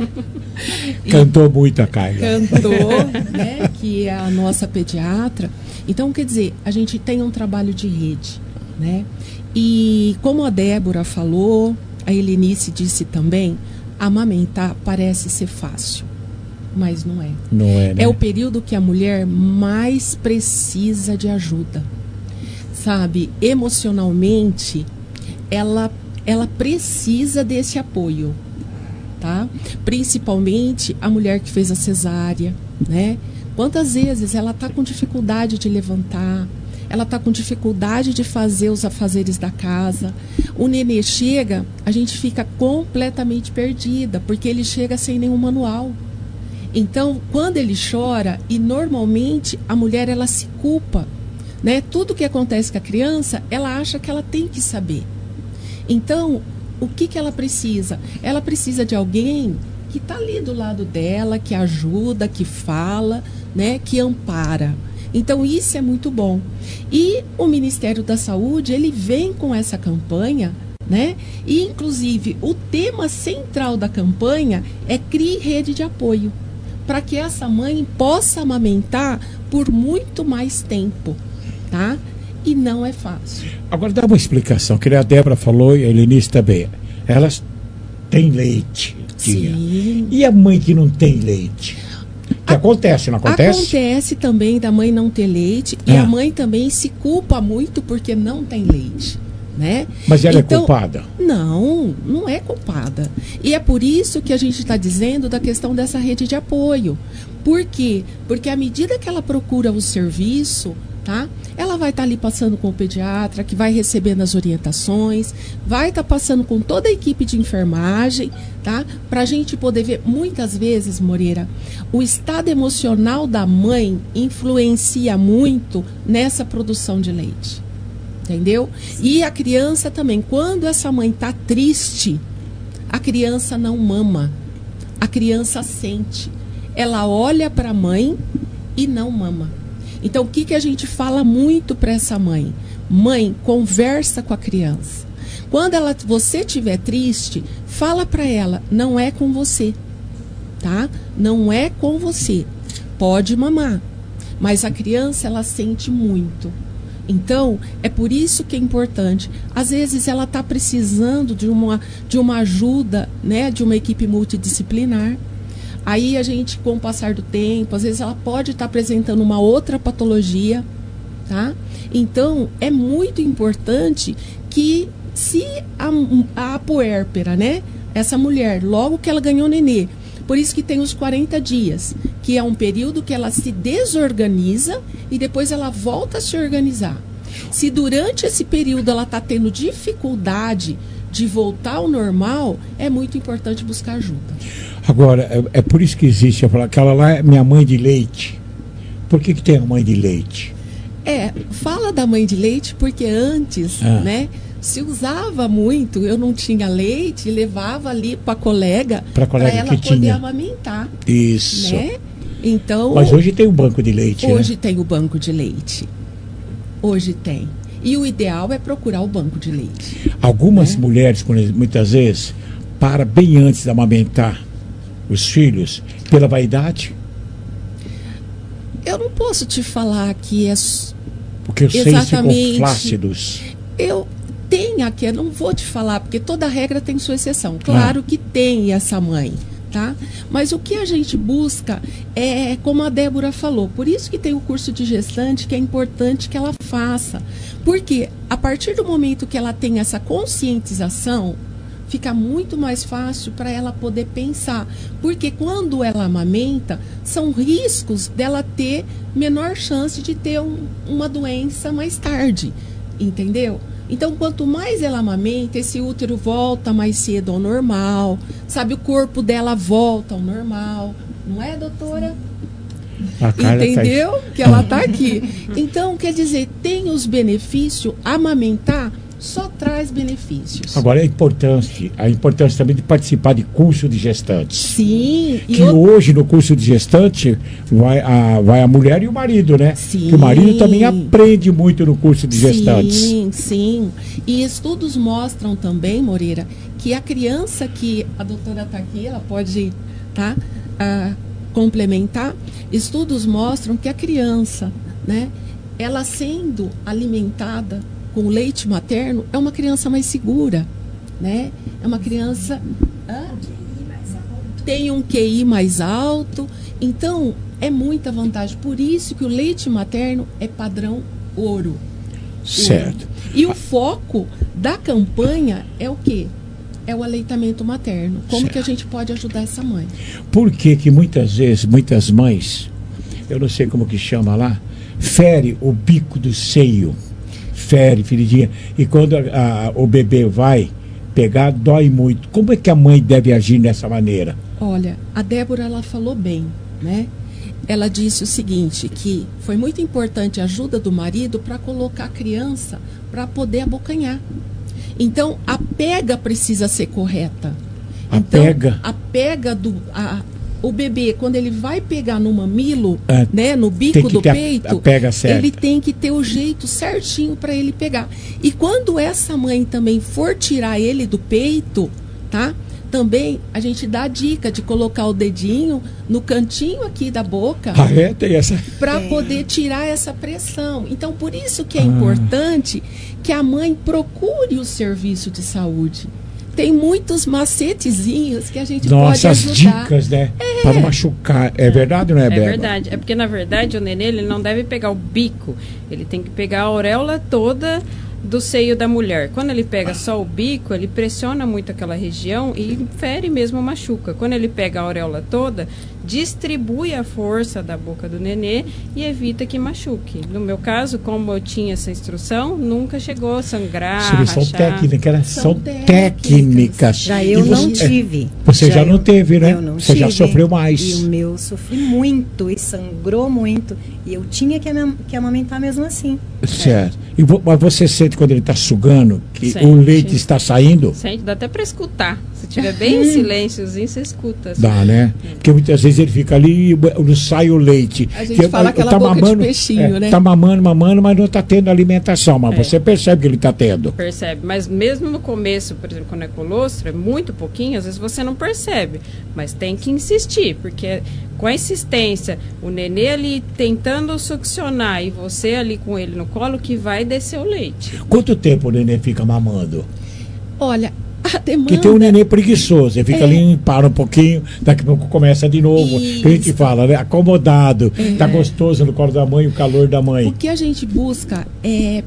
Cantou muito a Carla. Cantou, né? Que é a nossa pediatra. Então, quer dizer, a gente tem um trabalho de rede, né? E como a Débora falou, a Helenice disse também, amamentar parece ser fácil. Mas não é. Não é, né? É o período que a mulher mais precisa de ajuda. Sabe, emocionalmente, ela precisa desse apoio, tá? Principalmente a mulher que fez a cesárea, né? Quantas vezes ela está com dificuldade de levantar, ela está com dificuldade de fazer os afazeres da casa. O nenê chega, a gente fica completamente perdida, porque ele chega sem nenhum manual. Então, quando ele chora, e normalmente a mulher ela se culpa, né? Tudo que acontece com a criança, ela acha que ela tem que saber. Então, o que ela precisa? Ela precisa de alguém que está ali do lado dela, que ajuda, que fala, né? Que ampara. Então, isso é muito bom. E o Ministério da Saúde, ele vem com essa campanha, né? E, inclusive, o tema central da campanha é Crie Rede de Apoio, para que essa mãe possa amamentar por muito mais tempo, tá? E não é fácil. Agora dá uma explicação, que a Débora falou e a Helenice também. Elas têm leite. Sim. E a mãe que não tem leite? Que acontece, não acontece? Acontece também da mãe não ter leite e a mãe também se culpa muito porque não tem leite, né? Mas ela é culpada? Não, não é culpada. E é por isso que a gente está dizendo da questão dessa rede de apoio. Por quê? Porque à medida que ela procura o serviço, tá? Ela vai estar ali passando com o pediatra, que vai recebendo as orientações, vai estar passando com toda a equipe de enfermagem, tá? Para a gente poder ver, muitas vezes, Moreira, o estado emocional da mãe influencia muito nessa produção de leite, entendeu? E a criança também, quando essa mãe está triste, a criança não mama, a criança sente, ela olha para a mãe e não mama. Então, o que a gente fala muito para essa mãe? Mãe, conversa com a criança. Quando você estiver triste, fala para ela, não é com você, tá? Não é com você. Pode mamar, mas a criança, ela sente muito. Então, é por isso que é importante. Às vezes, ela está precisando de uma ajuda, né? De uma equipe multidisciplinar. Aí a gente, com o passar do tempo, às vezes ela pode estar apresentando uma outra patologia, tá? Então, é muito importante que se a puérpera, né? Essa mulher, logo que ela ganhou nenê, por isso que tem os 40 dias, que é um período que ela se desorganiza e depois ela volta a se organizar. Se durante esse período ela está tendo dificuldade de voltar ao normal, é muito importante buscar ajuda. Agora, é por isso que existe, eu falo, aquela lá é minha mãe de leite. Por que tem a mãe de leite? Fala da mãe de leite porque antes, né, se usava muito, eu não tinha leite, levava ali para a colega para ela que poder tinha. Amamentar. Isso. Né? Então, mas hoje tem o banco de leite, hoje né? tem o banco de leite. Hoje tem. E o ideal é procurar o banco de leite. Algumas mulheres, muitas vezes, param bem antes de amamentar os filhos pela vaidade? Eu não posso te falar que é porque os seios ficam flácidos. Eu tenho aqui, eu não vou te falar, porque toda regra tem sua exceção. Claro que tem essa mãe, tá? Mas o que a gente busca é, como a Débora falou, por isso que tem o curso de gestante, que é importante que ela faça. Porque a partir do momento que ela tem essa conscientização, fica muito mais fácil para ela poder pensar. Porque quando ela amamenta, são riscos dela ter menor chance de ter uma doença mais tarde. Entendeu? Então, quanto mais ela amamenta, esse útero volta mais cedo ao normal, sabe? O corpo dela volta ao normal. Não é, doutora? Entendeu? Que ela está aqui. Então, quer dizer, tem os benefícios, amamentar só traz benefícios. Agora, a importância também de participar de curso de gestantes. Sim. Que hoje, no curso de gestante, vai a mulher e o marido, né? Sim. Que o marido também aprende muito no curso de gestantes. Sim. E estudos mostram também, Moreira, que a criança que... A doutora está aqui, ela pode complementar. Estudos mostram que a criança, né? Ela sendo alimentada com leite materno, é uma criança mais segura, né? É uma criança tem um QI mais alto, então é muita vantagem. Por isso que o leite materno é padrão ouro. Certo. E o foco da campanha é o quê? É o aleitamento materno. Como que a gente pode ajudar essa mãe? Por que muitas vezes, muitas mães, eu não sei como que chama lá, fere o bico do seio, feridinha, e quando o bebê vai pegar, dói muito. Como é que a mãe deve agir dessa maneira? Olha, a Débora, ela falou bem, né? Ela disse o seguinte, que foi muito importante a ajuda do marido para colocar a criança para poder abocanhar. Então, a pega precisa ser correta. A pega o bebê, quando ele vai pegar no mamilo, né, no bico do peito, ele tem que ter o jeito certinho para ele pegar. E quando essa mãe também for tirar ele do peito, tá? Também a gente dá a dica de colocar o dedinho no cantinho aqui da boca para poder tirar essa pressão. Então, por isso que é importante que a mãe procure o serviço de saúde. tem muitos macetezinhos que a gente Nossa, pode as ajudar. dicas, né? Para não machucar. É verdade ou não é, Beba? É verdade. É porque, na verdade, o nenê ele não deve pegar o bico. Ele tem que pegar a auréola toda do seio da mulher. Quando ele pega só o bico, ele pressiona muito aquela região e fere mesmo, machuca. Quando ele pega a auréola toda, distribui a força da boca do nenê e evita que machuque. No meu caso, como eu tinha essa instrução, nunca chegou a sangrar, São rachar. técnicas, são técnicas. Já eu não tive. Você já não teve, né? Eu não Você já tive. sofreu mais. E o meu sofri muito e sangrou muito. E eu tinha que amamentar mesmo assim. Certo. Mas você sente quando ele está sugando que Sente. o leite está saindo? Sente, dá até para escutar. Se tiver bem em silênciozinho, você escuta. Assim. Dá, né? Porque muitas vezes ele fica ali e não sai o leite. A gente fala aquela boca de peixinho, né? Tá mamando, mas não está tendo alimentação. Mas você percebe que ele está tendo. Percebe. Mas mesmo no começo, por exemplo, quando é colostro, é muito pouquinho, às vezes você não percebe. Mas tem que insistir, porque com a insistência, o nenê ali tentando succionar e você ali com ele no colo, que vai descer o leite. Quanto tempo o nenê fica mamando? Olha, a demanda... Porque tem um nenê preguiçoso, ele fica ali, para um pouquinho, daqui a pouco começa de novo. Isso. A gente fala, né? Acomodado, tá gostoso no colo da mãe, o calor da mãe. O que a gente busca é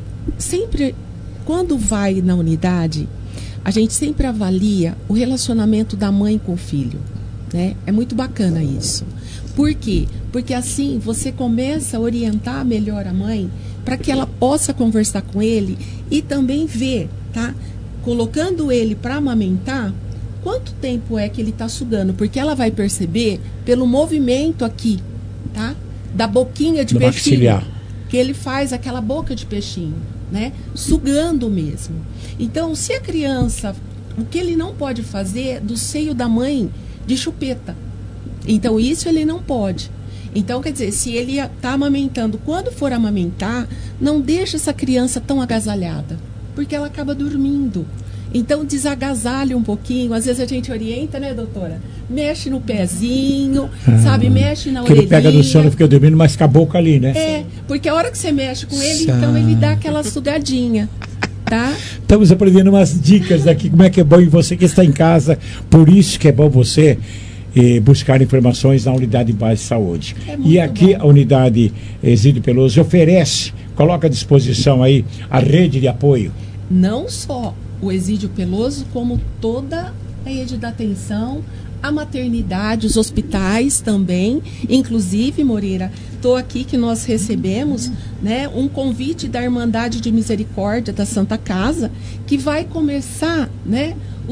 sempre, quando vai na unidade, a gente sempre avalia o relacionamento da mãe com o filho, né? É muito bacana isso. Por quê? Porque assim você começa a orientar melhor a mãe para que ela possa conversar com ele e também ver, tá? Colocando ele para amamentar, quanto tempo é que ele está sugando? Porque ela vai perceber pelo movimento aqui, tá? Da boquinha de Do peixinho. maxilar. Que ele faz aquela boca de peixinho, né? Sugando mesmo. Então, se a criança, o que ele não pode fazer é do seio da mãe de chupeta. Então, isso ele não pode. Então, quer dizer, se ele está amamentando, quando for amamentar, não deixa essa criança tão agasalhada, porque ela acaba dormindo. Então, desagasalhe um pouquinho. Às vezes a gente orienta, né, doutora? Mexe no pezinho, sabe? Mexe na orelhinha. Ele pega no sono e fica dormindo, mas com a boca ali, né? É, porque a hora que você mexe com ele, então ele dá aquela sugadinha, tá? Estamos aprendendo umas dicas aqui, como é que é bom, e você que está em por isso que é bom você buscar informações na unidade de base de saúde. E aqui a unidade Exídio Peloso oferece, coloca à disposição aí a rede de apoio. Não só o Exídio Peloso, como toda a rede da atenção, a maternidade, os hospitais também. Inclusive, Moreira, estou aqui que nós recebemos, né, um convite da Irmandade de Misericórdia da Santa Casa, que vai começar, né, o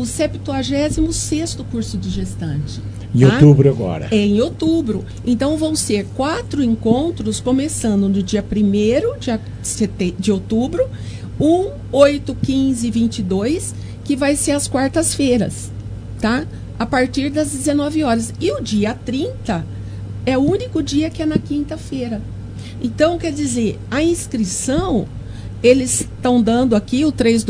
76º curso de gestante. Em outubro agora. É em outubro. Então vão ser 4 encontros, começando no dia 1º de outubro, 1, 8, 15 e 22, que vai ser às quartas-feiras, tá? A partir das 19 horas. E o dia 30 é o único dia que é na quinta-feira. Então, quer dizer, a inscrição, eles estão dando aqui o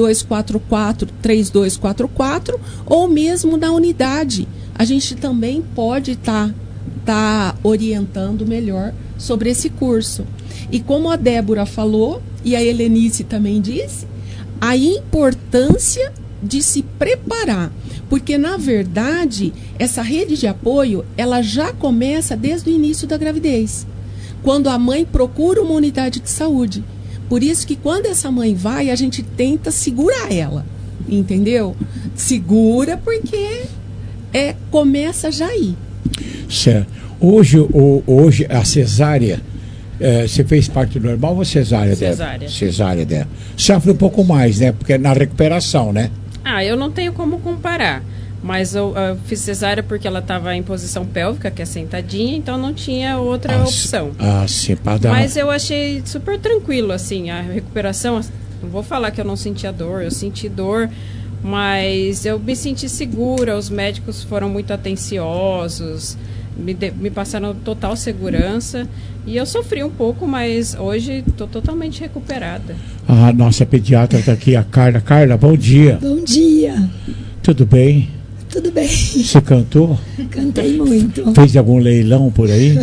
3244-3244, ou mesmo na unidade. A gente também pode tá orientando melhor sobre esse curso. E como a Débora falou, e a Helenice também disse, a importância de se preparar. Porque, na verdade, essa rede de apoio, ela já começa desde o início da gravidez, quando a mãe procura uma unidade de saúde. Por isso que quando essa mãe vai, a gente tenta segurar ela, entendeu? Segura porque começa já aí. Certo. Hoje a cesárea, você fez parte normal ou cesárea? Cesárea. Cesárea dela. Sofre um pouco mais, né? Porque é na recuperação, né? Eu não tenho como comparar. Mas eu fiz cesárea porque ela estava em posição pélvica, que é sentadinha, então não tinha outra opção. Sim, para dar. Mas eu achei super tranquilo, assim, a recuperação. Não vou falar que eu não sentia dor, eu senti dor, mas eu me senti segura, os médicos foram muito atenciosos, me passaram total segurança, e eu sofri um pouco, mas hoje estou totalmente recuperada. A nossa pediatra está aqui, a Carla. Carla, bom dia. Bom dia. Tudo bem? tudo bem. Você cantou? Cantei muito. Fez algum leilão por aí?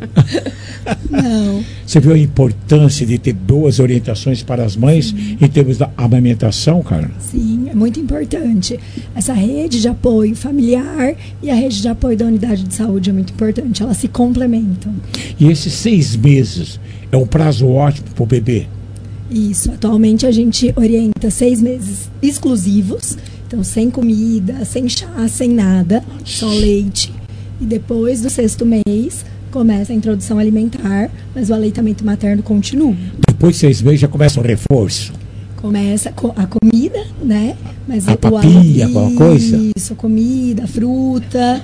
Não. Você viu a importância de ter boas orientações para as mães em termos da amamentação, cara? Sim, é muito importante. Essa rede de apoio familiar e a rede de apoio da unidade de saúde é muito importante. Elas se complementam. E esses 6 meses é um prazo ótimo para o bebê? Isso. Atualmente a gente orienta 6 meses exclusivos. Então, sem comida, sem chá, sem nada, só leite. E depois do 6º mês, começa a introdução alimentar, mas o aleitamento materno continua. Depois de 6 meses já começa o reforço? Começa a comida, né? Mas a papinha, alguma coisa? Isso, comida, fruta.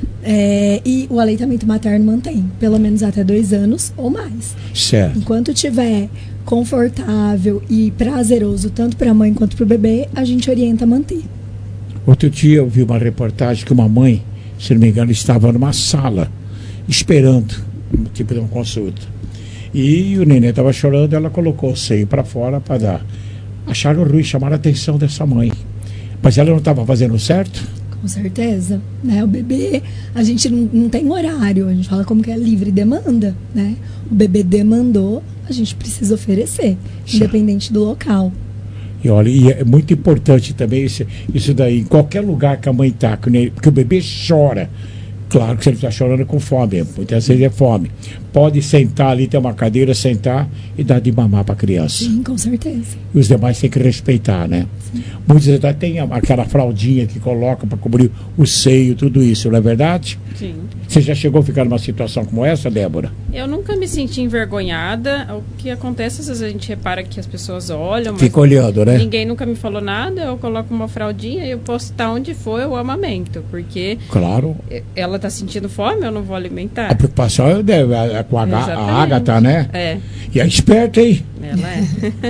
E o aleitamento materno mantém, pelo menos até 2 anos ou mais. Certo. Enquanto tiver confortável e prazeroso, tanto para a mãe quanto para o bebê, a gente orienta a manter. Outro dia eu vi uma reportagem que uma mãe, se não me engano, estava numa sala esperando, tipo de uma consulta. E o neném estava chorando, ela colocou o seio para fora para dar. Acharam ruim, chamaram a atenção dessa mãe. Mas ela não estava fazendo certo? Com certeza, né? O bebê, a gente não tem horário, a gente fala como que é livre demanda, né? O bebê demandou, a gente precisa oferecer, independente do local. E olha, e é muito importante também isso daí, em qualquer lugar que a mãe está, porque o bebê chora. Claro que se ele está chorando com fome, muitas vezes é fome. Pode sentar ali, ter uma cadeira, sentar e dar de mamar para a criança. Sim, com certeza. E os demais têm que respeitar, né? Sim. Muitos até tem aquela fraldinha que coloca para cobrir o seio, tudo isso, não é verdade? Sim. Você já chegou a ficar numa situação como essa, Débora? Eu nunca me senti envergonhada. O que acontece, às vezes a gente repara que as pessoas olham, mas fica olhando, né? Ninguém nunca me falou nada, eu coloco uma fraldinha e eu posso estar onde for, eu amamento, porque claro. Ela está sentindo fome, eu não vou alimentar. A preocupação é com a Agatha, né? É. E é esperta, hein? Ela é.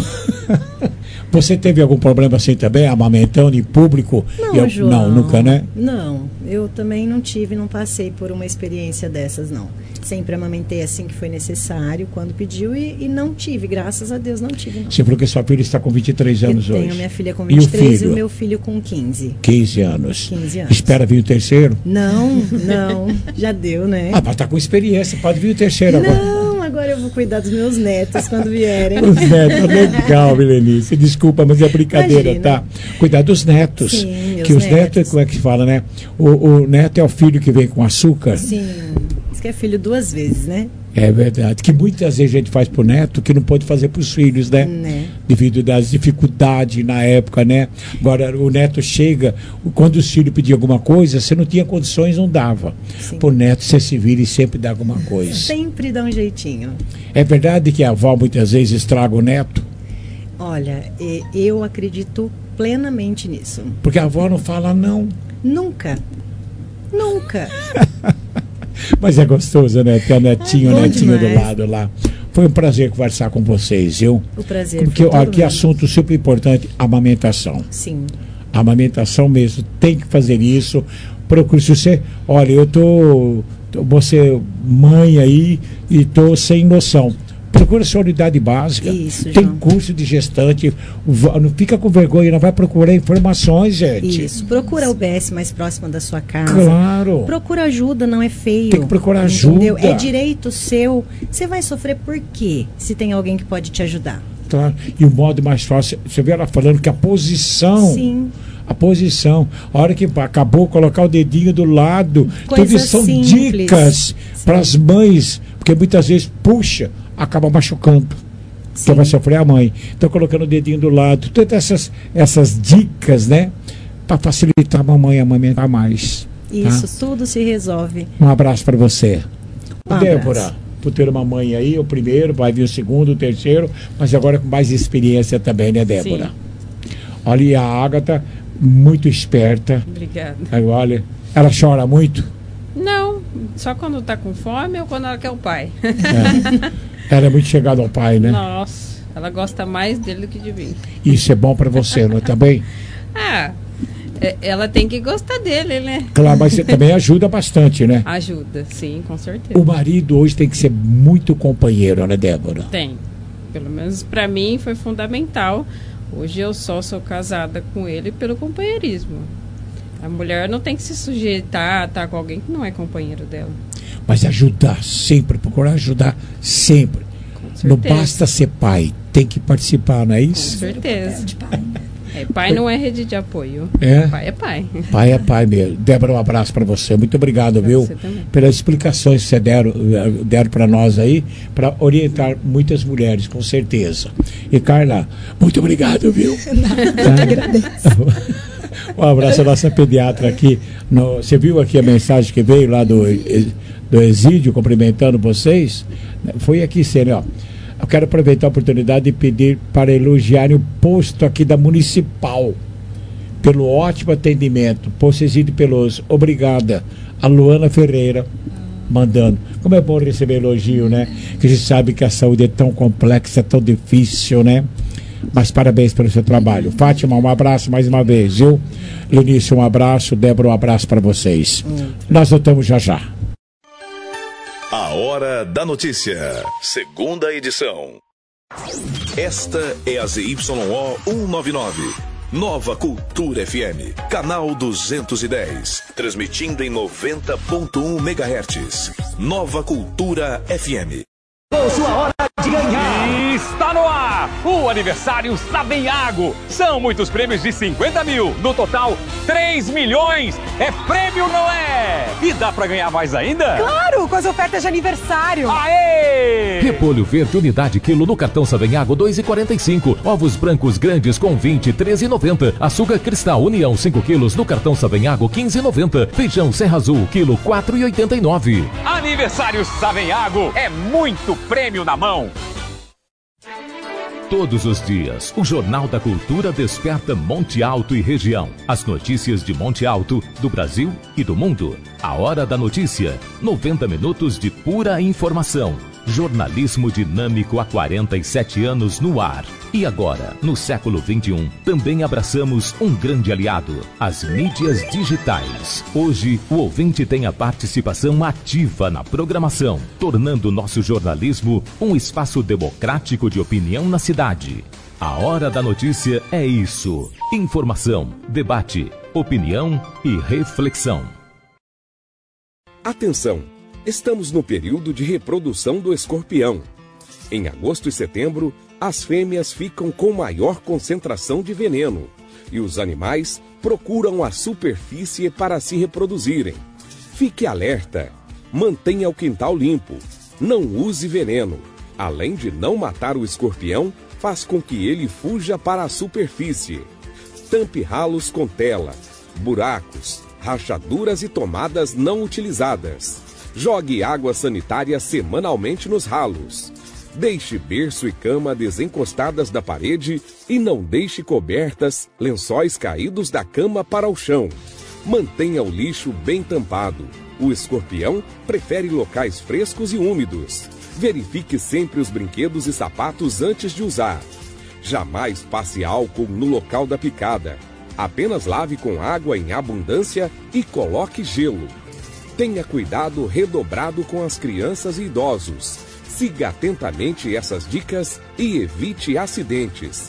Você teve algum problema assim também, amamentando em público? Não, João. Não, nunca, né? Não, eu também não passei por uma experiência dessas, não. Sempre amamentei assim que foi necessário, quando pediu, e não tive, graças a Deus não tive, não. Você falou que sua filha está com 23 anos hoje. Eu tenho minha filha com 23 e o meu filho com 15. 15 anos. 15 anos. Espera vir o terceiro? Não, já deu, né? Ah, mas tá com experiência, pode vir o terceiro agora. Não, agora eu vou cuidar dos meus netos quando vierem. Os netos, legal, Milenice. Desculpa, mas é brincadeira, Imagina. tá? Cuidar dos netos. Sim, que os netos, como é que se fala, né? O neto é o filho que vem com açúcar. Sim, diz que é filho 2 vezes, né? É verdade, que muitas vezes a gente faz pro neto que não pode fazer pros filhos, né? Devido das dificuldades na época, né? Agora, o neto chega, quando os filhos pediam alguma coisa, você não tinha condições, não dava. Sim. Pro neto, você se vira e sempre dá alguma coisa. Sempre dá um jeitinho. É verdade que a avó muitas vezes estraga o neto? Olha, eu acredito plenamente nisso. Porque a avó não fala não. Nunca. Mas é gostoso, né? Ter a netinho demais. do lado lá. Foi um prazer conversar com vocês, viu? O prazer porque foi aqui assunto super importante, amamentação. Sim. Amamentação mesmo, tem que fazer isso. Procure, se você, olha, eu você mãe aí e tô sem noção. Procura sua unidade básica. Isso, tem João. curso de gestante. Não fica com vergonha, não vai procurar informações, gente. Isso. Procura a UBS mais próxima da sua casa. Claro. Procura ajuda, não é feio. Tem que procurar entendeu? ajuda. É direito seu. Você vai sofrer por quê? Se tem alguém que pode te ajudar. Claro. E o modo mais fácil, você vê ela falando que a posição. Sim. A posição, a hora que acabou, colocar o dedinho do lado. Coisa Tudo isso são simples. dicas para as mães, porque muitas vezes puxa, acaba machucando. Então vai sofrer a mãe. Então colocando o dedinho do lado, todas essas dicas, né? Para facilitar a mamãe a amamentar mais. Isso, tá? tudo se resolve. Um abraço para você. Um Débora, abraço. por ter uma mãe aí, o primeiro, vai vir o segundo, o terceiro, mas agora com mais experiência também, né, Débora? Sim. Olha, e a Agatha, muito esperta. Obrigada. Aí, olha, ela chora muito? Não, só quando tá com fome ou quando ela quer o pai. Ela é muito chegada ao pai, né? Nossa, ela gosta mais dele do que de mim. Isso é bom para você, não é também? Ela tem que gostar dele, né? Claro, mas você também ajuda bastante, né? Ajuda, sim, com certeza. O marido hoje tem que ser muito companheiro, né, Débora? Tem. Pelo menos para mim foi fundamental. Hoje eu só sou casada com ele pelo companheirismo. A mulher não tem que se sujeitar a estar com alguém que não é companheiro dela. Mas ajudar sempre, procurar ajudar sempre. Não basta ser pai, tem que participar, não é isso? Com certeza. Pai não é rede de apoio. Pai é pai. Pai é pai mesmo. Débora, um abraço para você. Muito obrigado, viu? Pelas explicações que você deram para nós aí, para orientar muitas mulheres, com certeza. E Carla, muito obrigado, viu? Eu agradeço. Um abraço à nossa pediatra aqui. Você viu aqui a mensagem que veio lá do Exídio, cumprimentando vocês? Foi aqui, sério, ó. Eu quero aproveitar a oportunidade de pedir para elogiarem o posto aqui da Municipal, pelo ótimo atendimento. Posto Exídio Peloso. Obrigada. A Luana Ferreira mandando. Como é bom receber elogio, né? Que a gente sabe que a saúde é tão complexa, tão difícil, né? Mas parabéns pelo seu trabalho. Fátima, um abraço mais uma vez, viu? Leonício, um abraço. Débora, um abraço para vocês. Nós voltamos já já. A Hora da Notícia, segunda edição. Esta é a ZYO 199, Nova Cultura FM, canal 210, transmitindo em 90.1 MHz. Nova Cultura FM. Com sua hora de ganhar. Está no ar o aniversário Savenhago. São muitos prêmios de 50 mil. No total, 3 milhões. É prêmio, não é? E dá pra ganhar mais ainda? Claro, com as ofertas de aniversário. Aê! Repolho verde unidade quilo no cartão Savenhago 2,45. Ovos brancos grandes com 20, 13,90. Açúcar cristal União 5 quilos no cartão Savenhago 15,90. Feijão Serra Azul quilo 4,89. Aniversário Savenhago é muito prêmio na mão. Todos os dias, o Jornal da Cultura desperta Monte Alto e região. As notícias de Monte Alto, do Brasil e do mundo. A Hora da Notícia. 90 minutos de pura informação. Jornalismo dinâmico há 47 anos no ar. E agora, no século XXI, também abraçamos um grande aliado, as mídias digitais. Hoje, o ouvinte tem a participação ativa na programação, tornando nosso jornalismo um espaço democrático de opinião na cidade. A Hora da Notícia é isso. Informação, debate, opinião e reflexão. Atenção! Estamos no período de reprodução do escorpião. Em agosto e setembro, as fêmeas ficam com maior concentração de veneno e os animais procuram a superfície para se reproduzirem. Fique alerta, mantenha o quintal limpo, não use veneno. Além de não matar o escorpião, faz com que ele fuja para a superfície. Tampe ralos com tela, buracos, rachaduras e tomadas não utilizadas. Jogue água sanitária semanalmente nos ralos. Deixe berço e cama desencostadas da parede e não deixe cobertas, lençóis caídos da cama para o chão. Mantenha o lixo bem tampado. O escorpião prefere locais frescos e úmidos. Verifique sempre os brinquedos e sapatos antes de usar. Jamais passe álcool no local da picada. Apenas lave com água em abundância e coloque gelo. Tenha cuidado redobrado com as crianças e idosos. Siga atentamente essas dicas e evite acidentes.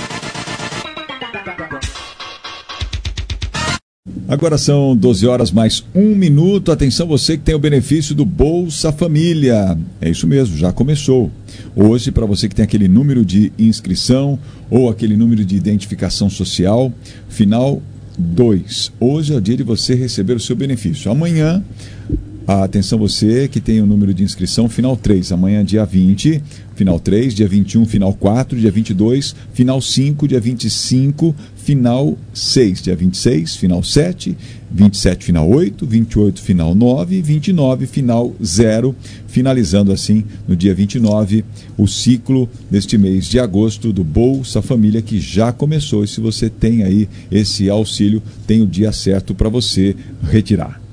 Agora são 12 horas mais 1 minuto. Atenção, você que tem o benefício do Bolsa Família. É isso mesmo, já começou. Hoje, para você que tem aquele número de inscrição ou aquele número de identificação social, final 2. Hoje é o dia de você receber o seu benefício. Amanhã, atenção você que tem o número de inscrição, final 3. Amanhã, dia 20, final 3, dia 21, final 4, dia 22, final 5, dia 25, final 6, dia 26, final 7, 27, final 8, 28, final 9, 29, final 0, finalizando assim no dia 29 o ciclo deste mês de agosto do Bolsa Família, que já começou. E se você tem aí esse auxílio, tem o dia certo para você retirar.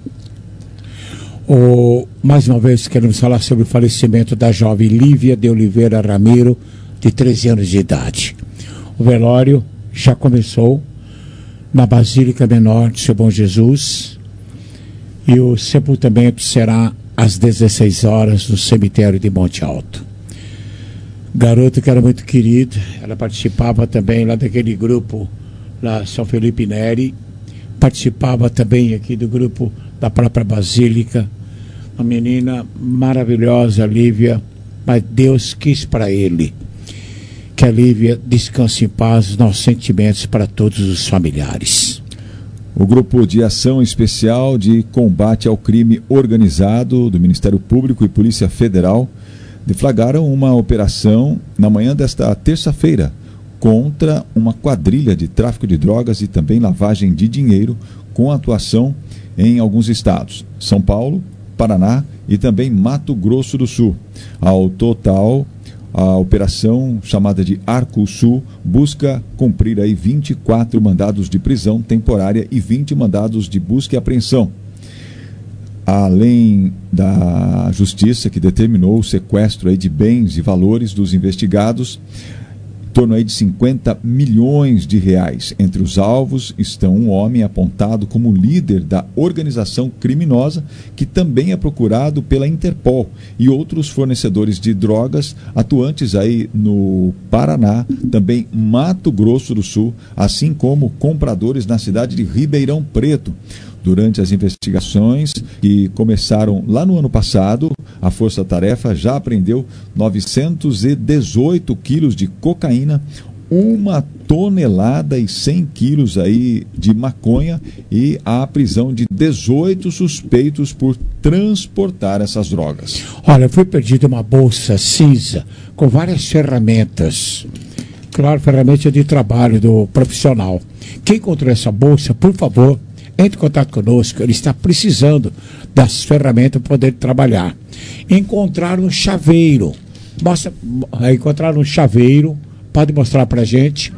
Mais uma vez queremos falar sobre o falecimento da jovem Lívia de Oliveira Ramiro, de 13 anos de idade. O velório já começou na Basílica Menor de Seu Bom Jesus e o sepultamento será às 16 horas no cemitério de Monte Alto. Garota que era muito querida, ela participava também lá daquele grupo lá, São Felipe Neri, participava também aqui do grupo da própria Basílica. Uma menina maravilhosa, Lívia, mas Deus quis para ele que a Lívia descanse em paz, nossos sentimentos para todos os familiares. O Grupo de Ação Especial de Combate ao Crime Organizado do Ministério Público e Polícia Federal deflagraram uma operação na manhã desta terça-feira contra uma quadrilha de tráfico de drogas e também lavagem de dinheiro, com atuação em alguns estados: São Paulo, Paraná e também Mato Grosso do Sul. Ao total, a operação, chamada de Arco Sul, busca cumprir aí 24 mandados de prisão temporária e 20 mandados de busca e apreensão. Além da justiça, que determinou o sequestro aí de bens e valores dos investigados, em torno aí de 50 milhões de reais. Entre os alvos estão um homem apontado como líder da organização criminosa, que também é procurado pela Interpol, e outros fornecedores de drogas atuantes aí no Paraná, também Mato Grosso do Sul, assim como compradores na cidade de Ribeirão Preto. Durante as investigações que começaram lá no ano passado, a Força Tarefa já apreendeu 918 quilos de cocaína, 1 tonelada e 100 quilos aí de maconha e a prisão de 18 suspeitos por transportar essas drogas. Olha, foi perdida uma bolsa cinza com várias ferramentas. Claro, ferramenta de trabalho do profissional. Quem encontrou essa bolsa, por favor, entre em contato conosco. Ele está precisando das ferramentas para poder trabalhar. Encontraram um chaveiro. Encontraram um chaveiro. Pode mostrar para a gente.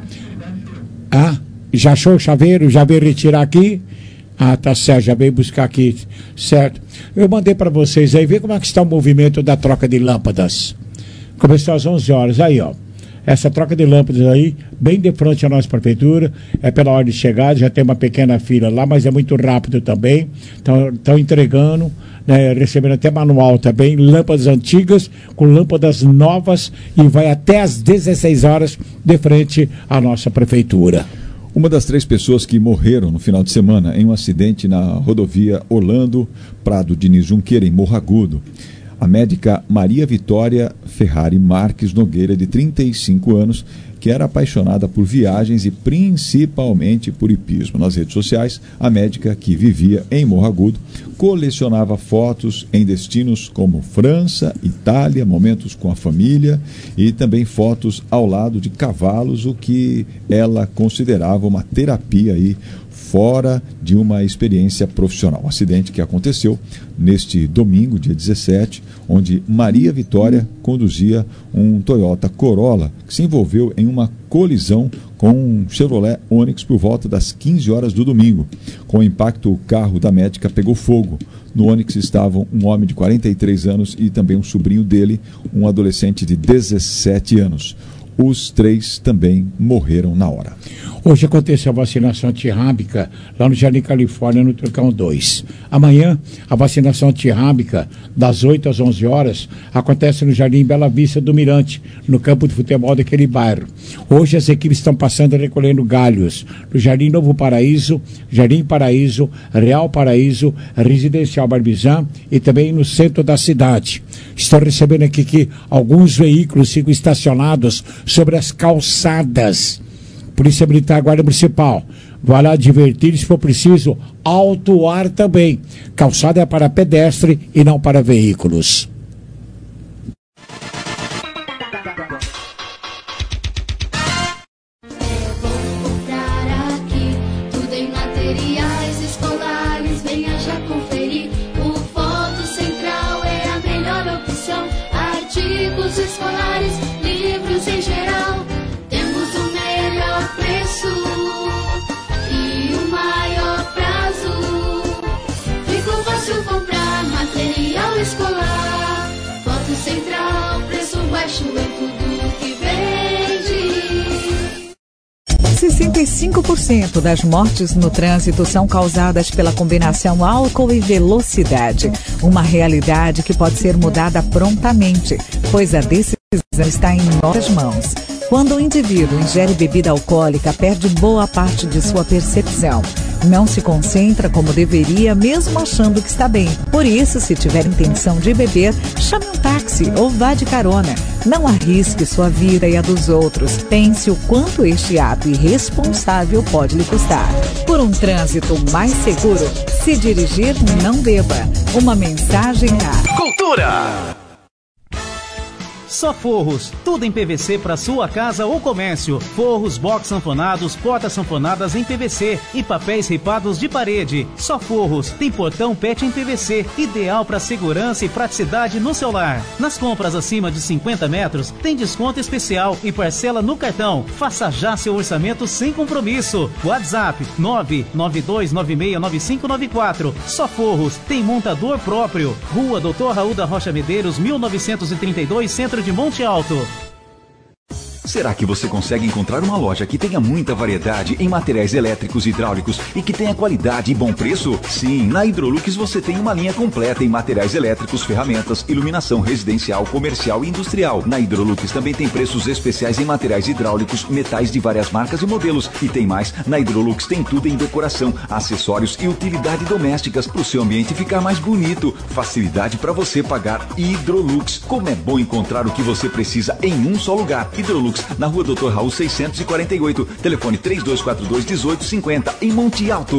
Já achou o chaveiro? Já veio retirar aqui? Tá certo, já veio buscar aqui. Certo. Eu mandei para vocês aí, ver como é que está o movimento da troca de lâmpadas. Começou às 11 horas. Aí, ó. Essa troca de lâmpadas aí, bem de frente à nossa prefeitura, é pela hora de chegada, já tem uma pequena fila lá, mas é muito rápido também. Estão entregando, né, recebendo até manual também, lâmpadas antigas com lâmpadas novas, e vai até às 16 horas de frente à nossa prefeitura. Uma das 3 pessoas que morreram no final de semana em um acidente na rodovia Orlando Prado Diniz Junqueira, em Morro Agudo. A médica Maria Vitória Ferrari Marques Nogueira, de 35 anos, que era apaixonada por viagens e principalmente por hipismo. Nas redes sociais, a médica, que vivia em Morro Agudo, colecionava fotos em destinos como França, Itália, momentos com a família e também fotos ao lado de cavalos, o que ela considerava uma terapia aí, fora de uma experiência profissional. Um acidente que aconteceu neste domingo, dia 17, onde Maria Vitória conduzia um Toyota Corolla, que se envolveu em uma colisão com um Chevrolet Onix por volta das 15 horas do domingo. Com o impacto, o carro da médica pegou fogo. No Onix estavam um homem de 43 anos e também um sobrinho dele, um adolescente de 17 anos. Os 3 também morreram na hora. Hoje aconteceu a vacinação antirrábica lá no Jardim Califórnia, no Turcão 2. Amanhã, a vacinação antirrábica, das 8 às 11 horas, acontece no Jardim Bela Vista do Mirante, no campo de futebol daquele bairro. Hoje as equipes estão passando e recolhendo galhos no Jardim Novo Paraíso, Jardim Paraíso, Real Paraíso, Residencial Barbizan e também no centro da cidade. Estou recebendo aqui que alguns veículos ficam estacionados sobre as calçadas. Polícia Militar, Guarda Municipal, vai lá divertir, se for preciso, autuar também. Calçada é para pedestre e não para veículos. Escolares, livros em geral, temos o melhor preço e o maior prazo. Ficou fácil comprar material escolar. Foto Central, preço baixo em tudo que vende. 65% das mortes no trânsito são causadas pela combinação álcool e velocidade. Uma realidade que pode ser mudada prontamente, pois a decisão está em nossas mãos. Quando o indivíduo ingere bebida alcoólica, perde boa parte de sua percepção. Não se concentra como deveria, mesmo achando que está bem. Por isso, se tiver intenção de beber, chame um táxi ou vá de carona. Não arrisque sua vida e a dos outros. Pense o quanto este ato irresponsável pode lhe custar. Por um trânsito mais seguro, se dirigir, não beba. Uma mensagem a Cultura! Só Forros, tudo em PVC para sua casa ou comércio. Forros, box sanfonados, portas sanfonadas em PVC e papéis ripados de parede. Só Forros, tem portão PET em PVC, ideal para segurança e praticidade no celular. Nas compras acima de 50 metros, tem desconto especial e parcela no cartão. Faça já seu orçamento sem compromisso. WhatsApp 992969594. Só Forros, tem montador próprio. Rua Doutor Raul da Rocha Medeiros, 1932, Centro de Monte Alto. Será que você consegue encontrar uma loja que tenha muita variedade em materiais elétricos e hidráulicos e que tenha qualidade e bom preço? Sim, na Hidrolux você tem uma linha completa em materiais elétricos, ferramentas, iluminação residencial, comercial e industrial. Na Hidrolux também tem preços especiais em materiais hidráulicos, metais de várias marcas e modelos. E tem mais, na Hidrolux tem tudo em decoração, acessórios e utilidade domésticas para o seu ambiente ficar mais bonito. Facilidade para você pagar. Hidrolux. Como é bom encontrar o que você precisa em um só lugar. Hidrolux, na Rua Doutor Raul 648, telefone 3242-1850, em Monte Alto.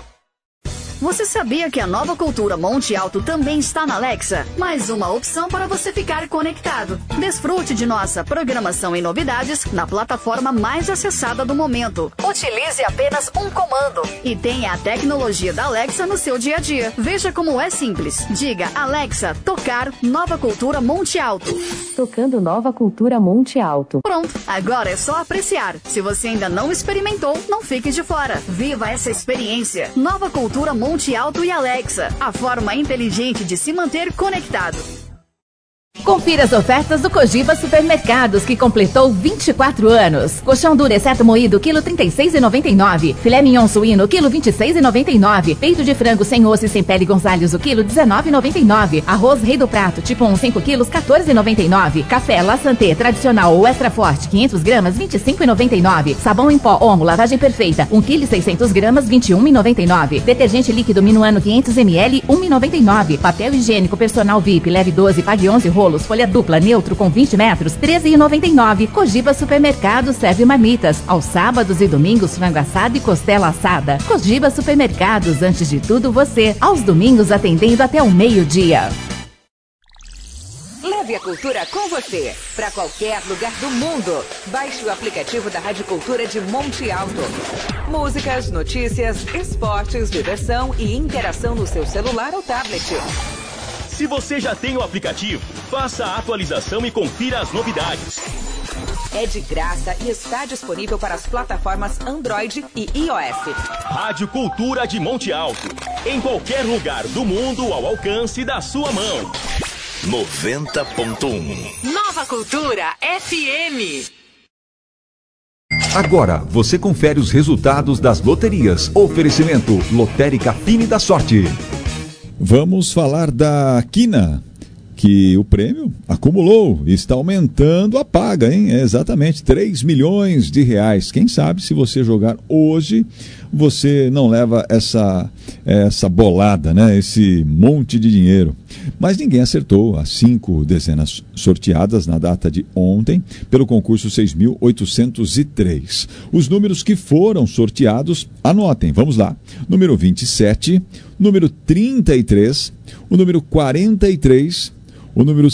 Você sabia que a Nova Cultura Monte Alto também está na Alexa? Mais uma opção para você ficar conectado. Desfrute de nossa programação e novidades na plataforma mais acessada do momento. Utilize apenas um comando e tenha a tecnologia da Alexa no seu dia a dia. Veja como é simples. Diga Alexa, tocar Nova Cultura Monte Alto. Tocando Nova Cultura Monte Alto. Pronto, agora é só apreciar. Se você ainda não experimentou, não fique de fora. Viva essa experiência. Nova Cultura Monte Alto e Alexa, a forma inteligente de se manter conectado. Confira as ofertas do Cogiba Supermercados, que completou 24 anos. Colchão duro exceto moído, quilo 36,99. Filé mignon suíno, quilo 26,99. Peito de frango sem osso e sem pele Gonzalez, o quilo 19,99. Arroz Rei do Prato, tipo 1, 5 quilos, 14,99. Café La Santé tradicional ou extra forte, 500 gramas, 25,99. Sabão em pó Omo, lavagem perfeita, 1 kg 600 gramas, 21,99. Detergente líquido Minuano 500 ml, 1,99. Papel higiênico personal VIP, leve 12, pague 11 rolos. Folha dupla neutro com 20 metros, R$13,99. Cogiba Supermercados serve marmitas. Aos sábados e domingos, frango assado e costela assada. Cogiba Supermercados, antes de tudo você. Aos domingos, atendendo até o meio-dia. Leve a cultura com você, para qualquer lugar do mundo. Baixe o aplicativo da Rádio Cultura de Monte Alto. Músicas, notícias, esportes, diversão e interação no seu celular ou tablet. Se você já tem o aplicativo, faça a atualização e confira as novidades. É de graça e está disponível para as plataformas Android e iOS. Rádio Cultura de Monte Alto. Em qualquer lugar do mundo, ao alcance da sua mão. 90.1 Nova Cultura FM. Agora você confere os resultados das loterias. Oferecimento Lotérica Fine da Sorte. Vamos falar da Quina, que o prêmio acumulou e está aumentando a paga, hein? É exatamente R$3 milhões. Quem sabe se você jogar hoje, você não leva essa bolada, né? Esse monte de dinheiro. Mas ninguém acertou as 5 dezenas sorteadas na data de ontem pelo concurso 6.803. Os números que foram sorteados, anotem, vamos lá. Número 27, número 33, o número 43, o número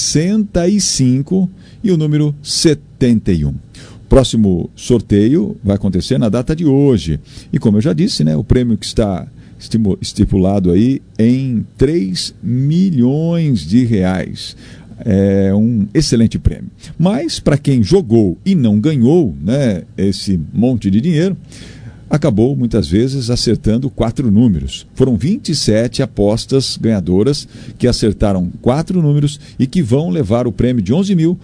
65 e o número 71. Próximo sorteio vai acontecer na data de hoje. E como eu já disse, né, o prêmio que está estipulado aí em R$3 milhões. É um excelente prêmio. Mas para quem jogou e não ganhou, né, esse monte de dinheiro, acabou muitas vezes acertando 4 números. Foram 27 apostas ganhadoras que acertaram 4 números e que vão levar o prêmio de R$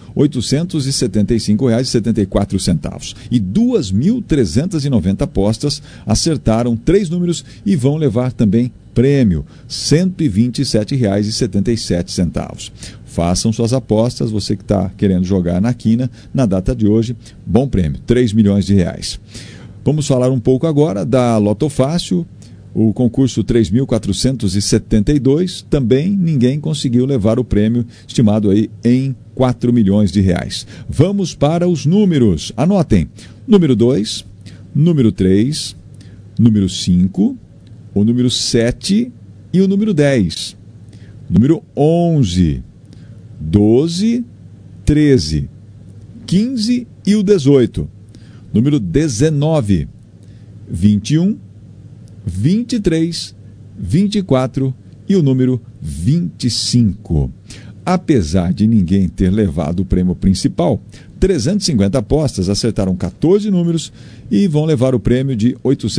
11.875,74. E 2.390 apostas acertaram 3 números e vão levar também prêmio R$ 127,77. façam suas apostas, você que está querendo jogar na quina, na data de hoje, bom prêmio, 3 milhões de reais. Vamos falar um pouco agora da Loto Fácil, o concurso 3.472, também ninguém conseguiu levar o prêmio, estimado aí em 4 milhões de reais. Vamos para os números, anotem, número 2, número 3, número 5, o número 7 e o número 10, número 11, 12, 13, 15 e o 18, número 19, 21, 23, 24 e o número 25. Apesar de ninguém ter levado o prêmio principal, 350 apostas acertaram 14 números e vão levar o prêmio de R$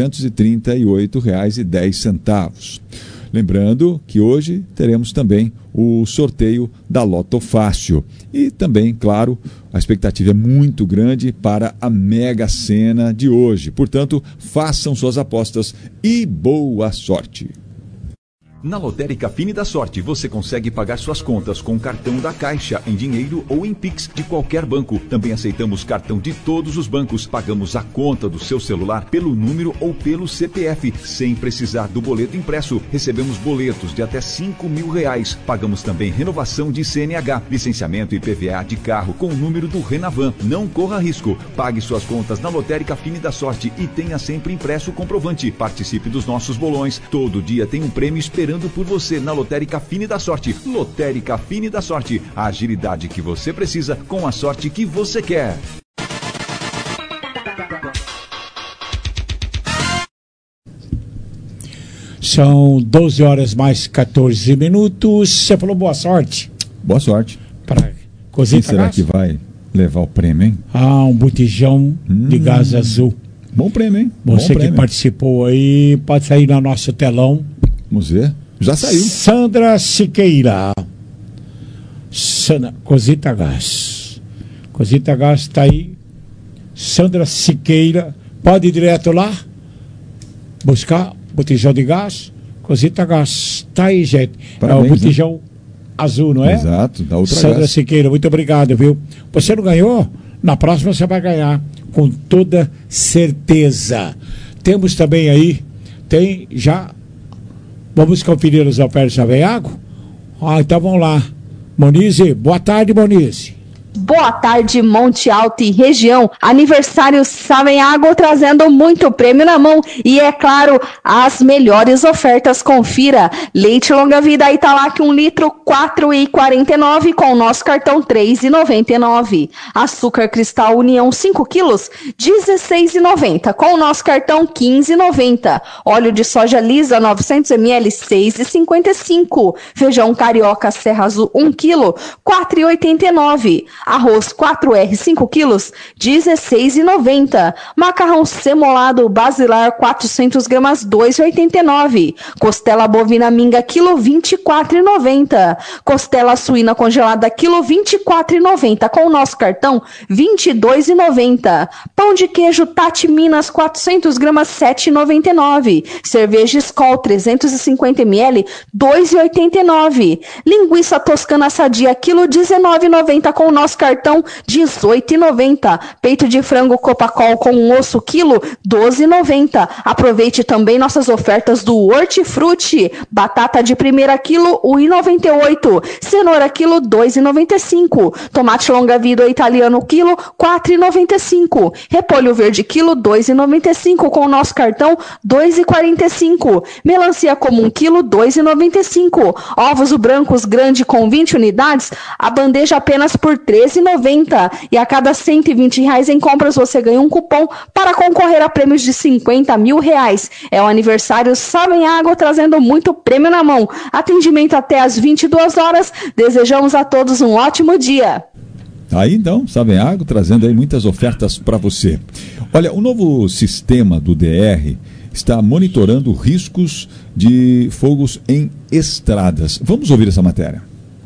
838,10. Lembrando que hoje teremos também o sorteio da Loto Fácil. E também, claro, a expectativa é muito grande para a Mega Sena de hoje. Portanto, façam suas apostas e boa sorte! Na Lotérica Fine da Sorte, você consegue pagar suas contas com cartão da Caixa, em dinheiro ou em Pix de qualquer banco. Também aceitamos cartão de todos os bancos. Pagamos a conta do seu celular pelo número ou pelo CPF, sem precisar do boleto impresso. Recebemos boletos de até R$5.000. Pagamos também renovação de CNH, licenciamento e PVA de carro com o número do Renavan. Não corra risco. Pague suas contas na Lotérica Fine da Sorte e tenha sempre impresso o comprovante. Participe dos nossos bolões. Todo dia tem um prêmio esperando por você na Lotérica Fine da Sorte. Lotérica Fine da Sorte, a agilidade que você precisa com a sorte que você quer. São 12 horas mais 14 minutos. Você falou boa sorte. Boa sorte. Para Quem será que vai levar o prêmio, hein? Um botijão de gás azul. Bom prêmio, hein? Você Bom que participou aí, pode sair no nosso telão. Vamos ver. Já saiu. Sandra Siqueira. Cosita Gás. Cosita Gás está aí. Sandra Siqueira. Pode ir direto lá. Buscar botijão de gás. Cosita Gás. Está aí, gente. Parabéns, é o botijão azul, não é? Exato, da outra Sandra gás. Siqueira, muito obrigado, viu? Você não ganhou? Na próxima você vai ganhar. Com toda certeza. Temos também aí. Tem já. Vamos conferir as ofertas da Veiago? Então vamos lá. Monize, boa tarde, Monize. Boa tarde, Monte Alto e região. Aniversário Savenhago trazendo muito prêmio na mão e, é claro, as melhores ofertas. Confira. Leite longa vida Italac 1 litro, R$ 4,49 com o nosso cartão R$ 3,99. Açúcar Cristal União 5 quilos, R$ 16,90 com o nosso cartão R$ 15,90. Óleo de soja lisa 900 ml, R$ 6,55. Feijão carioca Serra Azul 1 quilo, R$ 4,89. Arroz 4R 5 quilos, R$ 16,90. Macarrão semolado basilar 400 gramas, R$ 2,89. Costela bovina minga quilo, R$ 24,90. Costela suína congelada quilo, R$ 24,90. Com o nosso cartão, R$ 22,90. Pão de queijo Tati Minas 400 gramas, R$ 7,99. Cerveja Skol 350 ml, R$ 2,89. Linguiça toscana sadia quilo, R$ 19,90. Com o nosso cartão, R$ 18,90. Peito de frango Copacol com osso quilo, R$ 12,90. Aproveite também nossas ofertas do Hortifruti. Batata de primeira quilo, R$ 1,98. Cenoura quilo, R$ 2,95. Tomate longa vida italiano quilo, R$ 4,95. Repolho verde quilo, R$ 2,95. Com o nosso cartão, R$ 2,45. Melancia comum quilo, R$ 2,95. Ovos brancos grande com 20 unidades, a bandeja apenas por R$ 13,90. E a cada R$ 120 em compras você ganha um cupom para concorrer a prêmios de R$50 mil. É o aniversário Savenhago trazendo muito prêmio na mão. Atendimento até às 22 horas. Desejamos a todos um ótimo dia. Aí então, Savenhago trazendo aí muitas ofertas para você. Olha, o novo sistema do DR está monitorando riscos de fogos em estradas. Vamos ouvir essa matéria.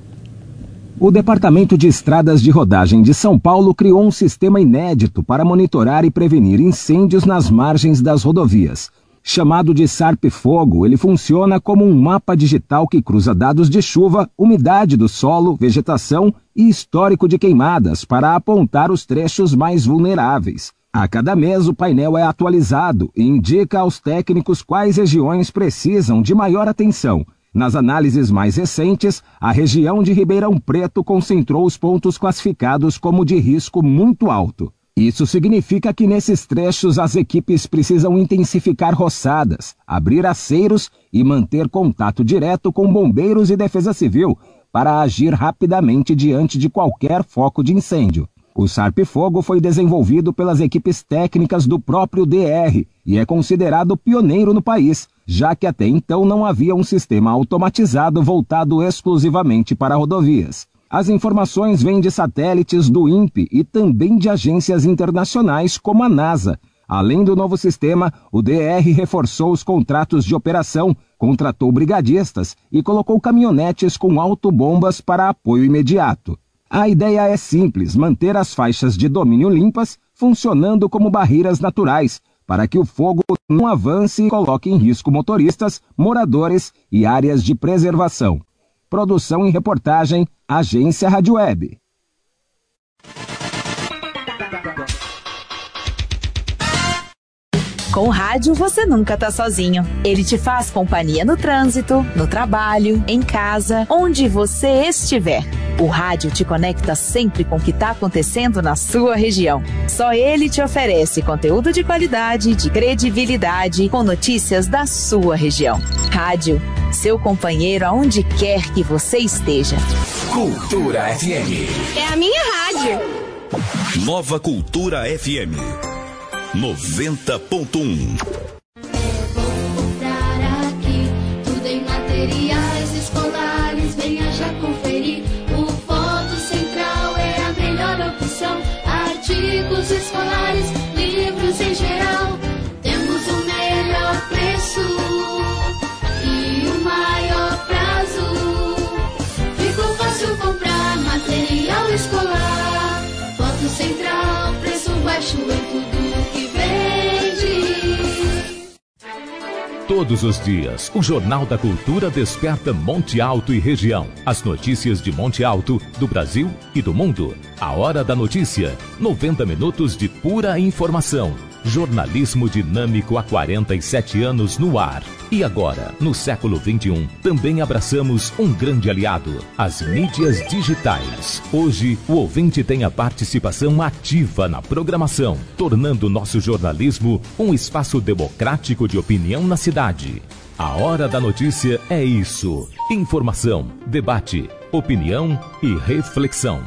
O Departamento de Estradas de Rodagem de São Paulo criou um sistema inédito para monitorar e prevenir incêndios nas margens das rodovias. Chamado de SARP-Fogo, ele funciona como um mapa digital que cruza dados de chuva, umidade do solo, vegetação e histórico de queimadas para apontar os trechos mais vulneráveis. A cada mês, o painel é atualizado e indica aos técnicos quais regiões precisam de maior atenção. Nas análises mais recentes, a região de Ribeirão Preto concentrou os pontos classificados como de risco muito alto. Isso significa que nesses trechos as equipes precisam intensificar roçadas, abrir aceiros e manter contato direto com bombeiros e defesa civil para agir rapidamente diante de qualquer foco de incêndio. O SARP-Fogo foi desenvolvido pelas equipes técnicas do próprio DR e é considerado pioneiro no país, já que até então não havia um sistema automatizado voltado exclusivamente para rodovias. As informações vêm de satélites do INPE e também de agências internacionais como a NASA. Além do novo sistema, o DR reforçou os contratos de operação, contratou brigadistas e colocou caminhonetes com autobombas para apoio imediato. A ideia é simples: manter as faixas de domínio limpas, funcionando como barreiras naturais, para que o fogo não avance e coloque em risco motoristas, moradores e áreas de preservação. Produção e reportagem, Agência Rádio Web. Com o rádio você nunca tá sozinho. Ele te faz companhia no trânsito, no trabalho, em casa, onde você estiver. O rádio te conecta sempre com o que está acontecendo na sua região. Só ele te oferece conteúdo de qualidade, de credibilidade, com notícias da sua região. Rádio, seu companheiro aonde quer que você esteja. Cultura FM. É a minha rádio. Nova Cultura FM 90.1. Aqui, tudo em materiais escolares, venha já conferir. O Foto Central é a melhor opção. Artigos escolares, livros em geral. Temos o melhor preço e o maior prazo. Ficou fácil comprar material escolar. Foto Central, preço baixo em tudo que vende. Todos os dias, o Jornal da Cultura desperta Monte Alto e região. As notícias de Monte Alto, do Brasil e do mundo. A Hora da Notícia. 90 minutos de pura informação. Jornalismo dinâmico há 47 anos no ar. E agora, no século XXI, também abraçamos um grande aliado: as mídias digitais. Hoje, o ouvinte tem a participação ativa na programação, tornando nosso jornalismo um espaço democrático de opinião na cidade. A Hora da Notícia é isso: informação, debate, opinião e reflexão.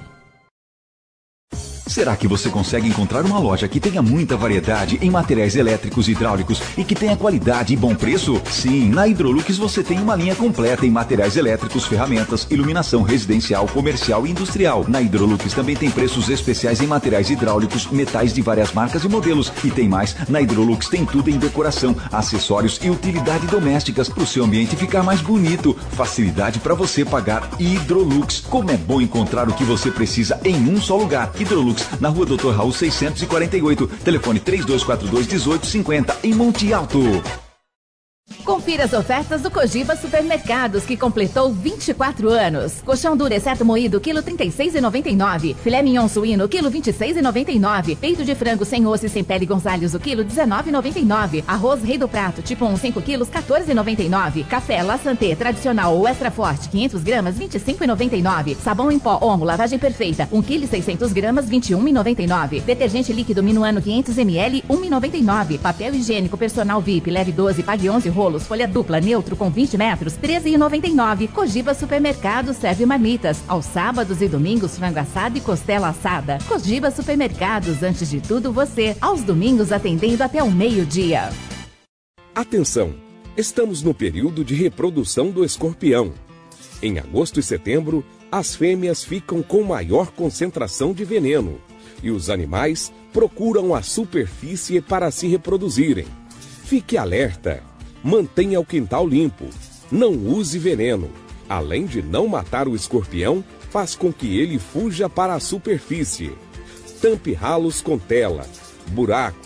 Será que você consegue encontrar uma loja que tenha muita variedade em materiais elétricos e hidráulicos e que tenha qualidade e bom preço? Sim, na Hidrolux você tem uma linha completa em materiais elétricos, ferramentas, iluminação residencial, comercial e industrial. Na Hidrolux também tem preços especiais em materiais hidráulicos, metais de várias marcas e modelos. E tem mais, na Hidrolux tem tudo em decoração, acessórios e utilidade domésticas para o seu ambiente ficar mais bonito. Facilidade para você pagar. Hidrolux. Como é bom encontrar o que você precisa em um só lugar. Hidrolux, na Rua Dr. Raul 648, telefone 3242-1850, em Monte Alto. Confira as ofertas do Cogiba Supermercados, que completou 24 anos. Colchão duro exceto moído, quilo R$ 36,99. Filé mignon suíno, quilo R$ 26,99. Peito de frango sem osso e sem pele Gonzalez, o quilo R$ 19,99. Arroz Rei do Prato, tipo 1, 5 quilos, R$ 14,99. Café La Santé, tradicional ou extra forte, 500 gramas, R$ 25,99. Sabão em pó Omo, lavagem perfeita, 1 kg 600 gramas, R$ 21,99. Detergente líquido Minuano 500 ml, R$ 1,99. Papel higiênico personal VIP, leve 12, pague 11 rolos. Folha dupla neutro com 20 metros, R$ 13,99. Cogiba Supermercado serve marmitas. Aos sábados e domingos, frango assado e costela assada. Cogiba Supermercados, antes de tudo você. Aos domingos, atendendo até o meio-dia. Atenção! Estamos no período de reprodução do escorpião. Em agosto e setembro, as fêmeas ficam com maior concentração de veneno e os animais procuram a superfície para se reproduzirem. Fique alerta! Mantenha o quintal limpo. Não use veneno. Além de não matar o escorpião, faz com que ele fuja para a superfície. Tampe ralos com tela, buracos,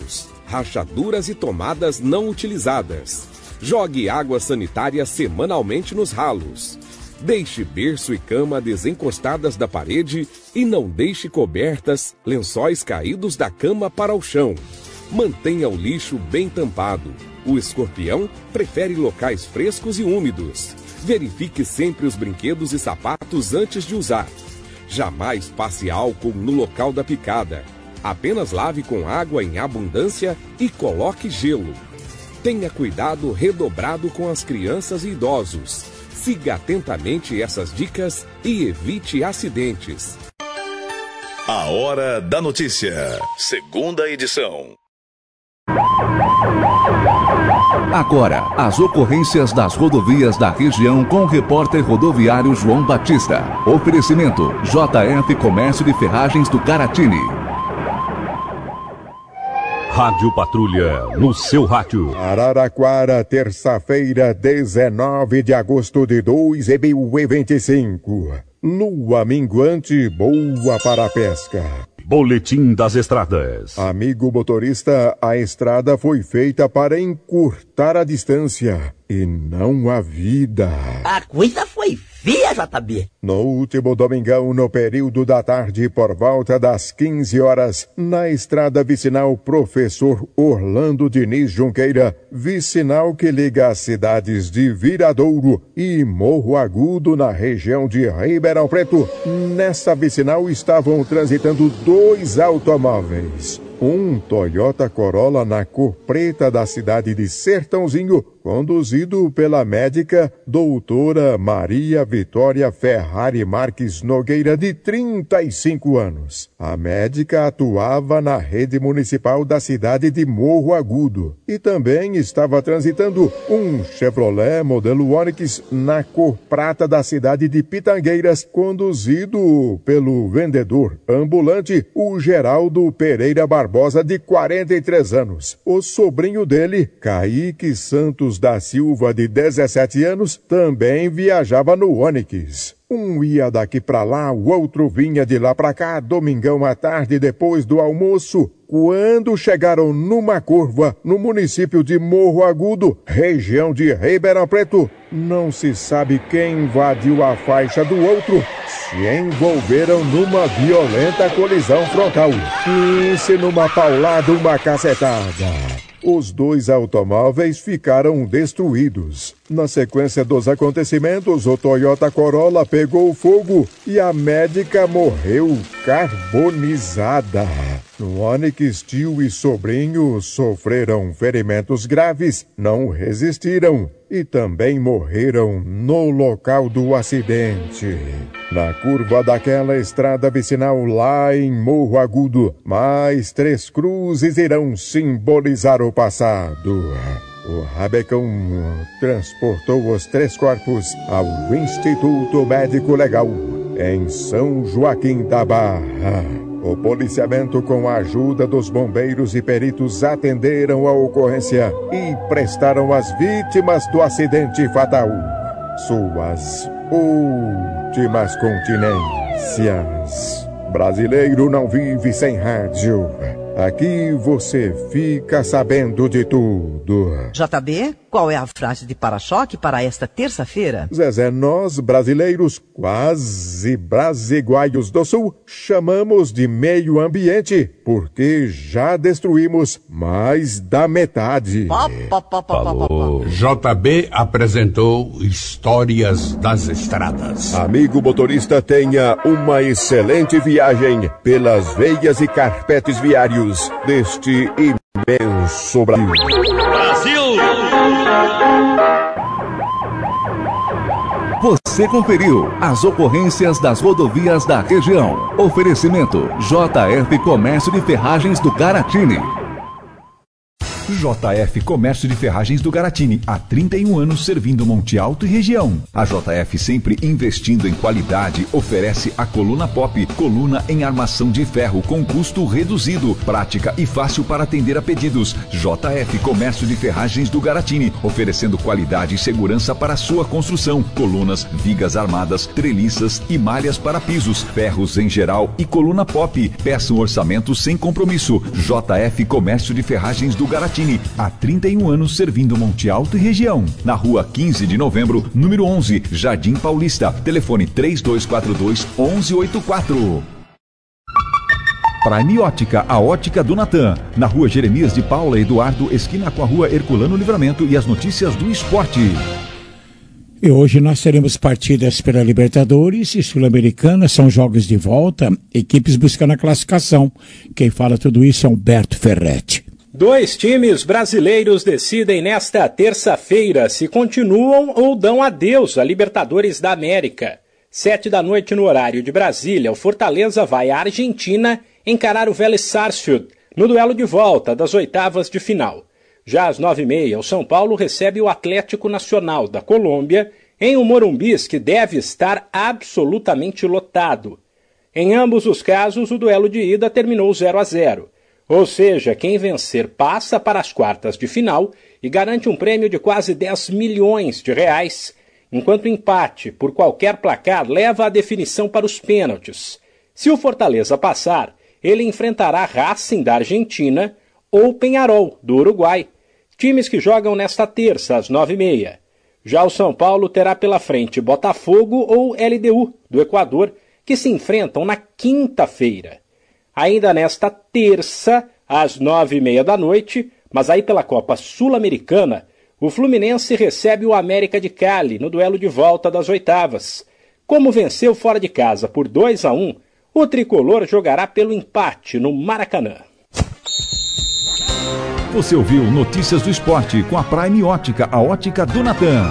rachaduras e tomadas não utilizadas. Jogue água sanitária semanalmente nos ralos. Deixe berço e cama desencostadas da parede e não deixe cobertas, lençóis caídos da cama para o chão. Mantenha o lixo bem tampado. O escorpião prefere locais frescos e úmidos. Verifique sempre os brinquedos e sapatos antes de usar. Jamais passe álcool no local da picada. Apenas lave com água em abundância e coloque gelo. Tenha cuidado redobrado com as crianças e idosos. Siga atentamente essas dicas e evite acidentes. A Hora da Notícia, segunda edição. Agora, as ocorrências das rodovias da região com o repórter rodoviário João Batista. Oferecimento: JF Comércio de Ferragens do Caratini. Rádio Patrulha, no seu rádio. Araraquara, terça-feira, 19 de agosto de 2025. Lua minguante, boa para a pesca. Boletim das estradas. Amigo motorista, a estrada foi feita para encurtar a distância e não a vida. A coisa foi feia, JB. No último domingão, no período da tarde, por volta das 15 horas, na estrada vicinal Professor Orlando Diniz Junqueira, vicinal que liga as cidades de Viradouro e Morro Agudo, na região de Ribeirão Preto, nessa vicinal estavam transitando dois automóveis. Um Toyota Corolla na cor preta da cidade de Sertãozinho, conduzido pela médica doutora Maria Vitória Ferrari Marques Nogueira, de 35 anos. A médica atuava na rede municipal da cidade de Morro Agudo e também estava transitando um Chevrolet modelo Onix na cor prata da cidade de Pitangueiras, conduzido pelo vendedor ambulante, o Geraldo Pereira Barbosa, de 43 anos. O sobrinho dele, Kaique Santos da Silva, de 17 anos, também viajava no Onix. Um ia daqui pra lá, o outro vinha de lá pra cá, domingão à tarde, depois do almoço, quando chegaram numa curva no município de Morro Agudo, região de Ribeirão Preto. Não se sabe quem invadiu a faixa do outro, se envolveram numa violenta colisão frontal. Pense numa paulada, uma cacetada. Os dois automóveis ficaram destruídos. Na sequência dos acontecimentos, o Toyota Corolla pegou fogo e a médica morreu carbonizada. No Onix, tio e sobrinho sofreram ferimentos graves, não resistiram e também morreram no local do acidente. Na curva daquela estrada vicinal lá em Morro Agudo, mais 3 cruzes irão simbolizar o passado. O Rabecão transportou os 3 corpos ao Instituto Médico Legal, em São Joaquim da Barra. O policiamento, com a ajuda dos bombeiros e peritos, atenderam a ocorrência e prestaram às vítimas do acidente fatal suas últimas continências. Brasileiro não vive sem rádio. Aqui você fica sabendo de tudo. JB, qual é a frase de para-choque para esta terça-feira? Zezé, nós brasileiros, quase brasiguaios do sul, chamamos de meio ambiente, porque já destruímos mais da metade. Falou. JB apresentou Histórias das Estradas. Amigo motorista, tenha uma excelente viagem pelas veias e carpetes viários deste imenso Brasil. Você conferiu as ocorrências das rodovias da região. Oferecimento: JF Comércio de Ferragens do Caratini. JF Comércio de Ferragens do Garatini, há 31 anos servindo Monte Alto e região. A JF, sempre investindo em qualidade, oferece a Coluna Pop, coluna em armação de ferro com custo reduzido, prática e fácil para atender a pedidos. JF Comércio de Ferragens do Garatini, oferecendo qualidade e segurança para a sua construção. Colunas, vigas armadas, treliças e malhas para pisos, ferros em geral e Coluna Pop. Peça um orçamento sem compromisso. JF Comércio de Ferragens do Garatini, há 31 anos servindo Monte Alto e região. Na rua 15 de novembro, número 11, Jardim Paulista. Telefone 3242-1184. Prime Ótica, a ótica do Natan. Na rua Jeremias de Paula Eduardo, esquina com a rua Herculano Livramento, e as notícias do esporte. E hoje nós teremos partidas pela Libertadores e Sul-Americana, são jogos de volta, equipes buscando a classificação. Quem fala tudo isso é Humberto Ferretti. 2 times brasileiros decidem nesta terça-feira se continuam ou dão adeus à Libertadores da América. 19h no horário de Brasília, o Fortaleza vai à Argentina encarar o Vélez Sarsfield no duelo de volta das oitavas de final. Já às 9h30, o São Paulo recebe o Atlético Nacional da Colômbia em um Morumbi que deve estar absolutamente lotado. Em ambos os casos, o duelo de ida terminou 0-0. Ou seja, quem vencer passa para as quartas de final e garante um prêmio de quase 10 milhões de reais, enquanto o empate por qualquer placar leva a definição para os pênaltis. Se o Fortaleza passar, ele enfrentará Racing da Argentina ou Peñarol do Uruguai, times que jogam nesta terça às 9h30. Já o São Paulo terá pela frente Botafogo ou LDU do Equador, que se enfrentam na quinta-feira. Ainda nesta terça, às 9h30 da noite, mas aí pela Copa Sul-Americana, o Fluminense recebe o América de Cali no duelo de volta das oitavas. Como venceu fora de casa por 2-1, o tricolor jogará pelo empate no Maracanã. Você ouviu Notícias do Esporte com a Prime Ótica, a ótica do Natan.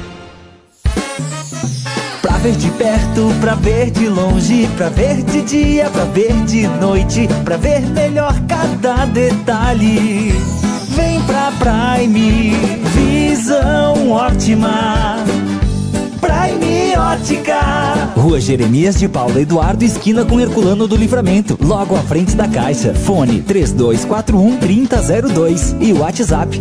Pra ver de perto, pra ver de longe, pra ver de dia, pra ver de noite, pra ver melhor cada detalhe. Vem pra Prime, visão ótima. Prime Ótica. Rua Jeremias de Paula Eduardo, esquina com Herculano do Livramento, logo à frente da Caixa. Fone 3241-3002 e WhatsApp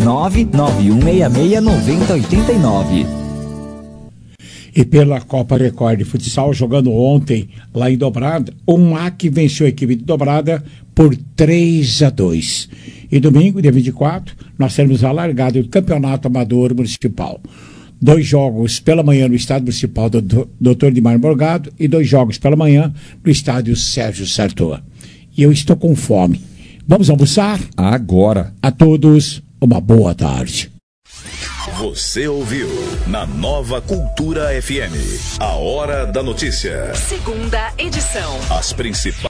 991669089. E pela Copa Record de Futsal, jogando ontem lá em Dobrada, o MAC venceu a equipe de Dobrada por 3-2. E domingo, dia 24, nós teremos a largada do Campeonato Amador Municipal. 2 jogos pela manhã no Estádio Municipal do Dr. Dimar Morgado e 2 jogos pela manhã no Estádio Sérgio Sartor. E eu estou com fome. Vamos almoçar? Agora. A todos, uma boa tarde. Você ouviu na Nova Cultura FM, a Hora da Notícia. Segunda edição. As principais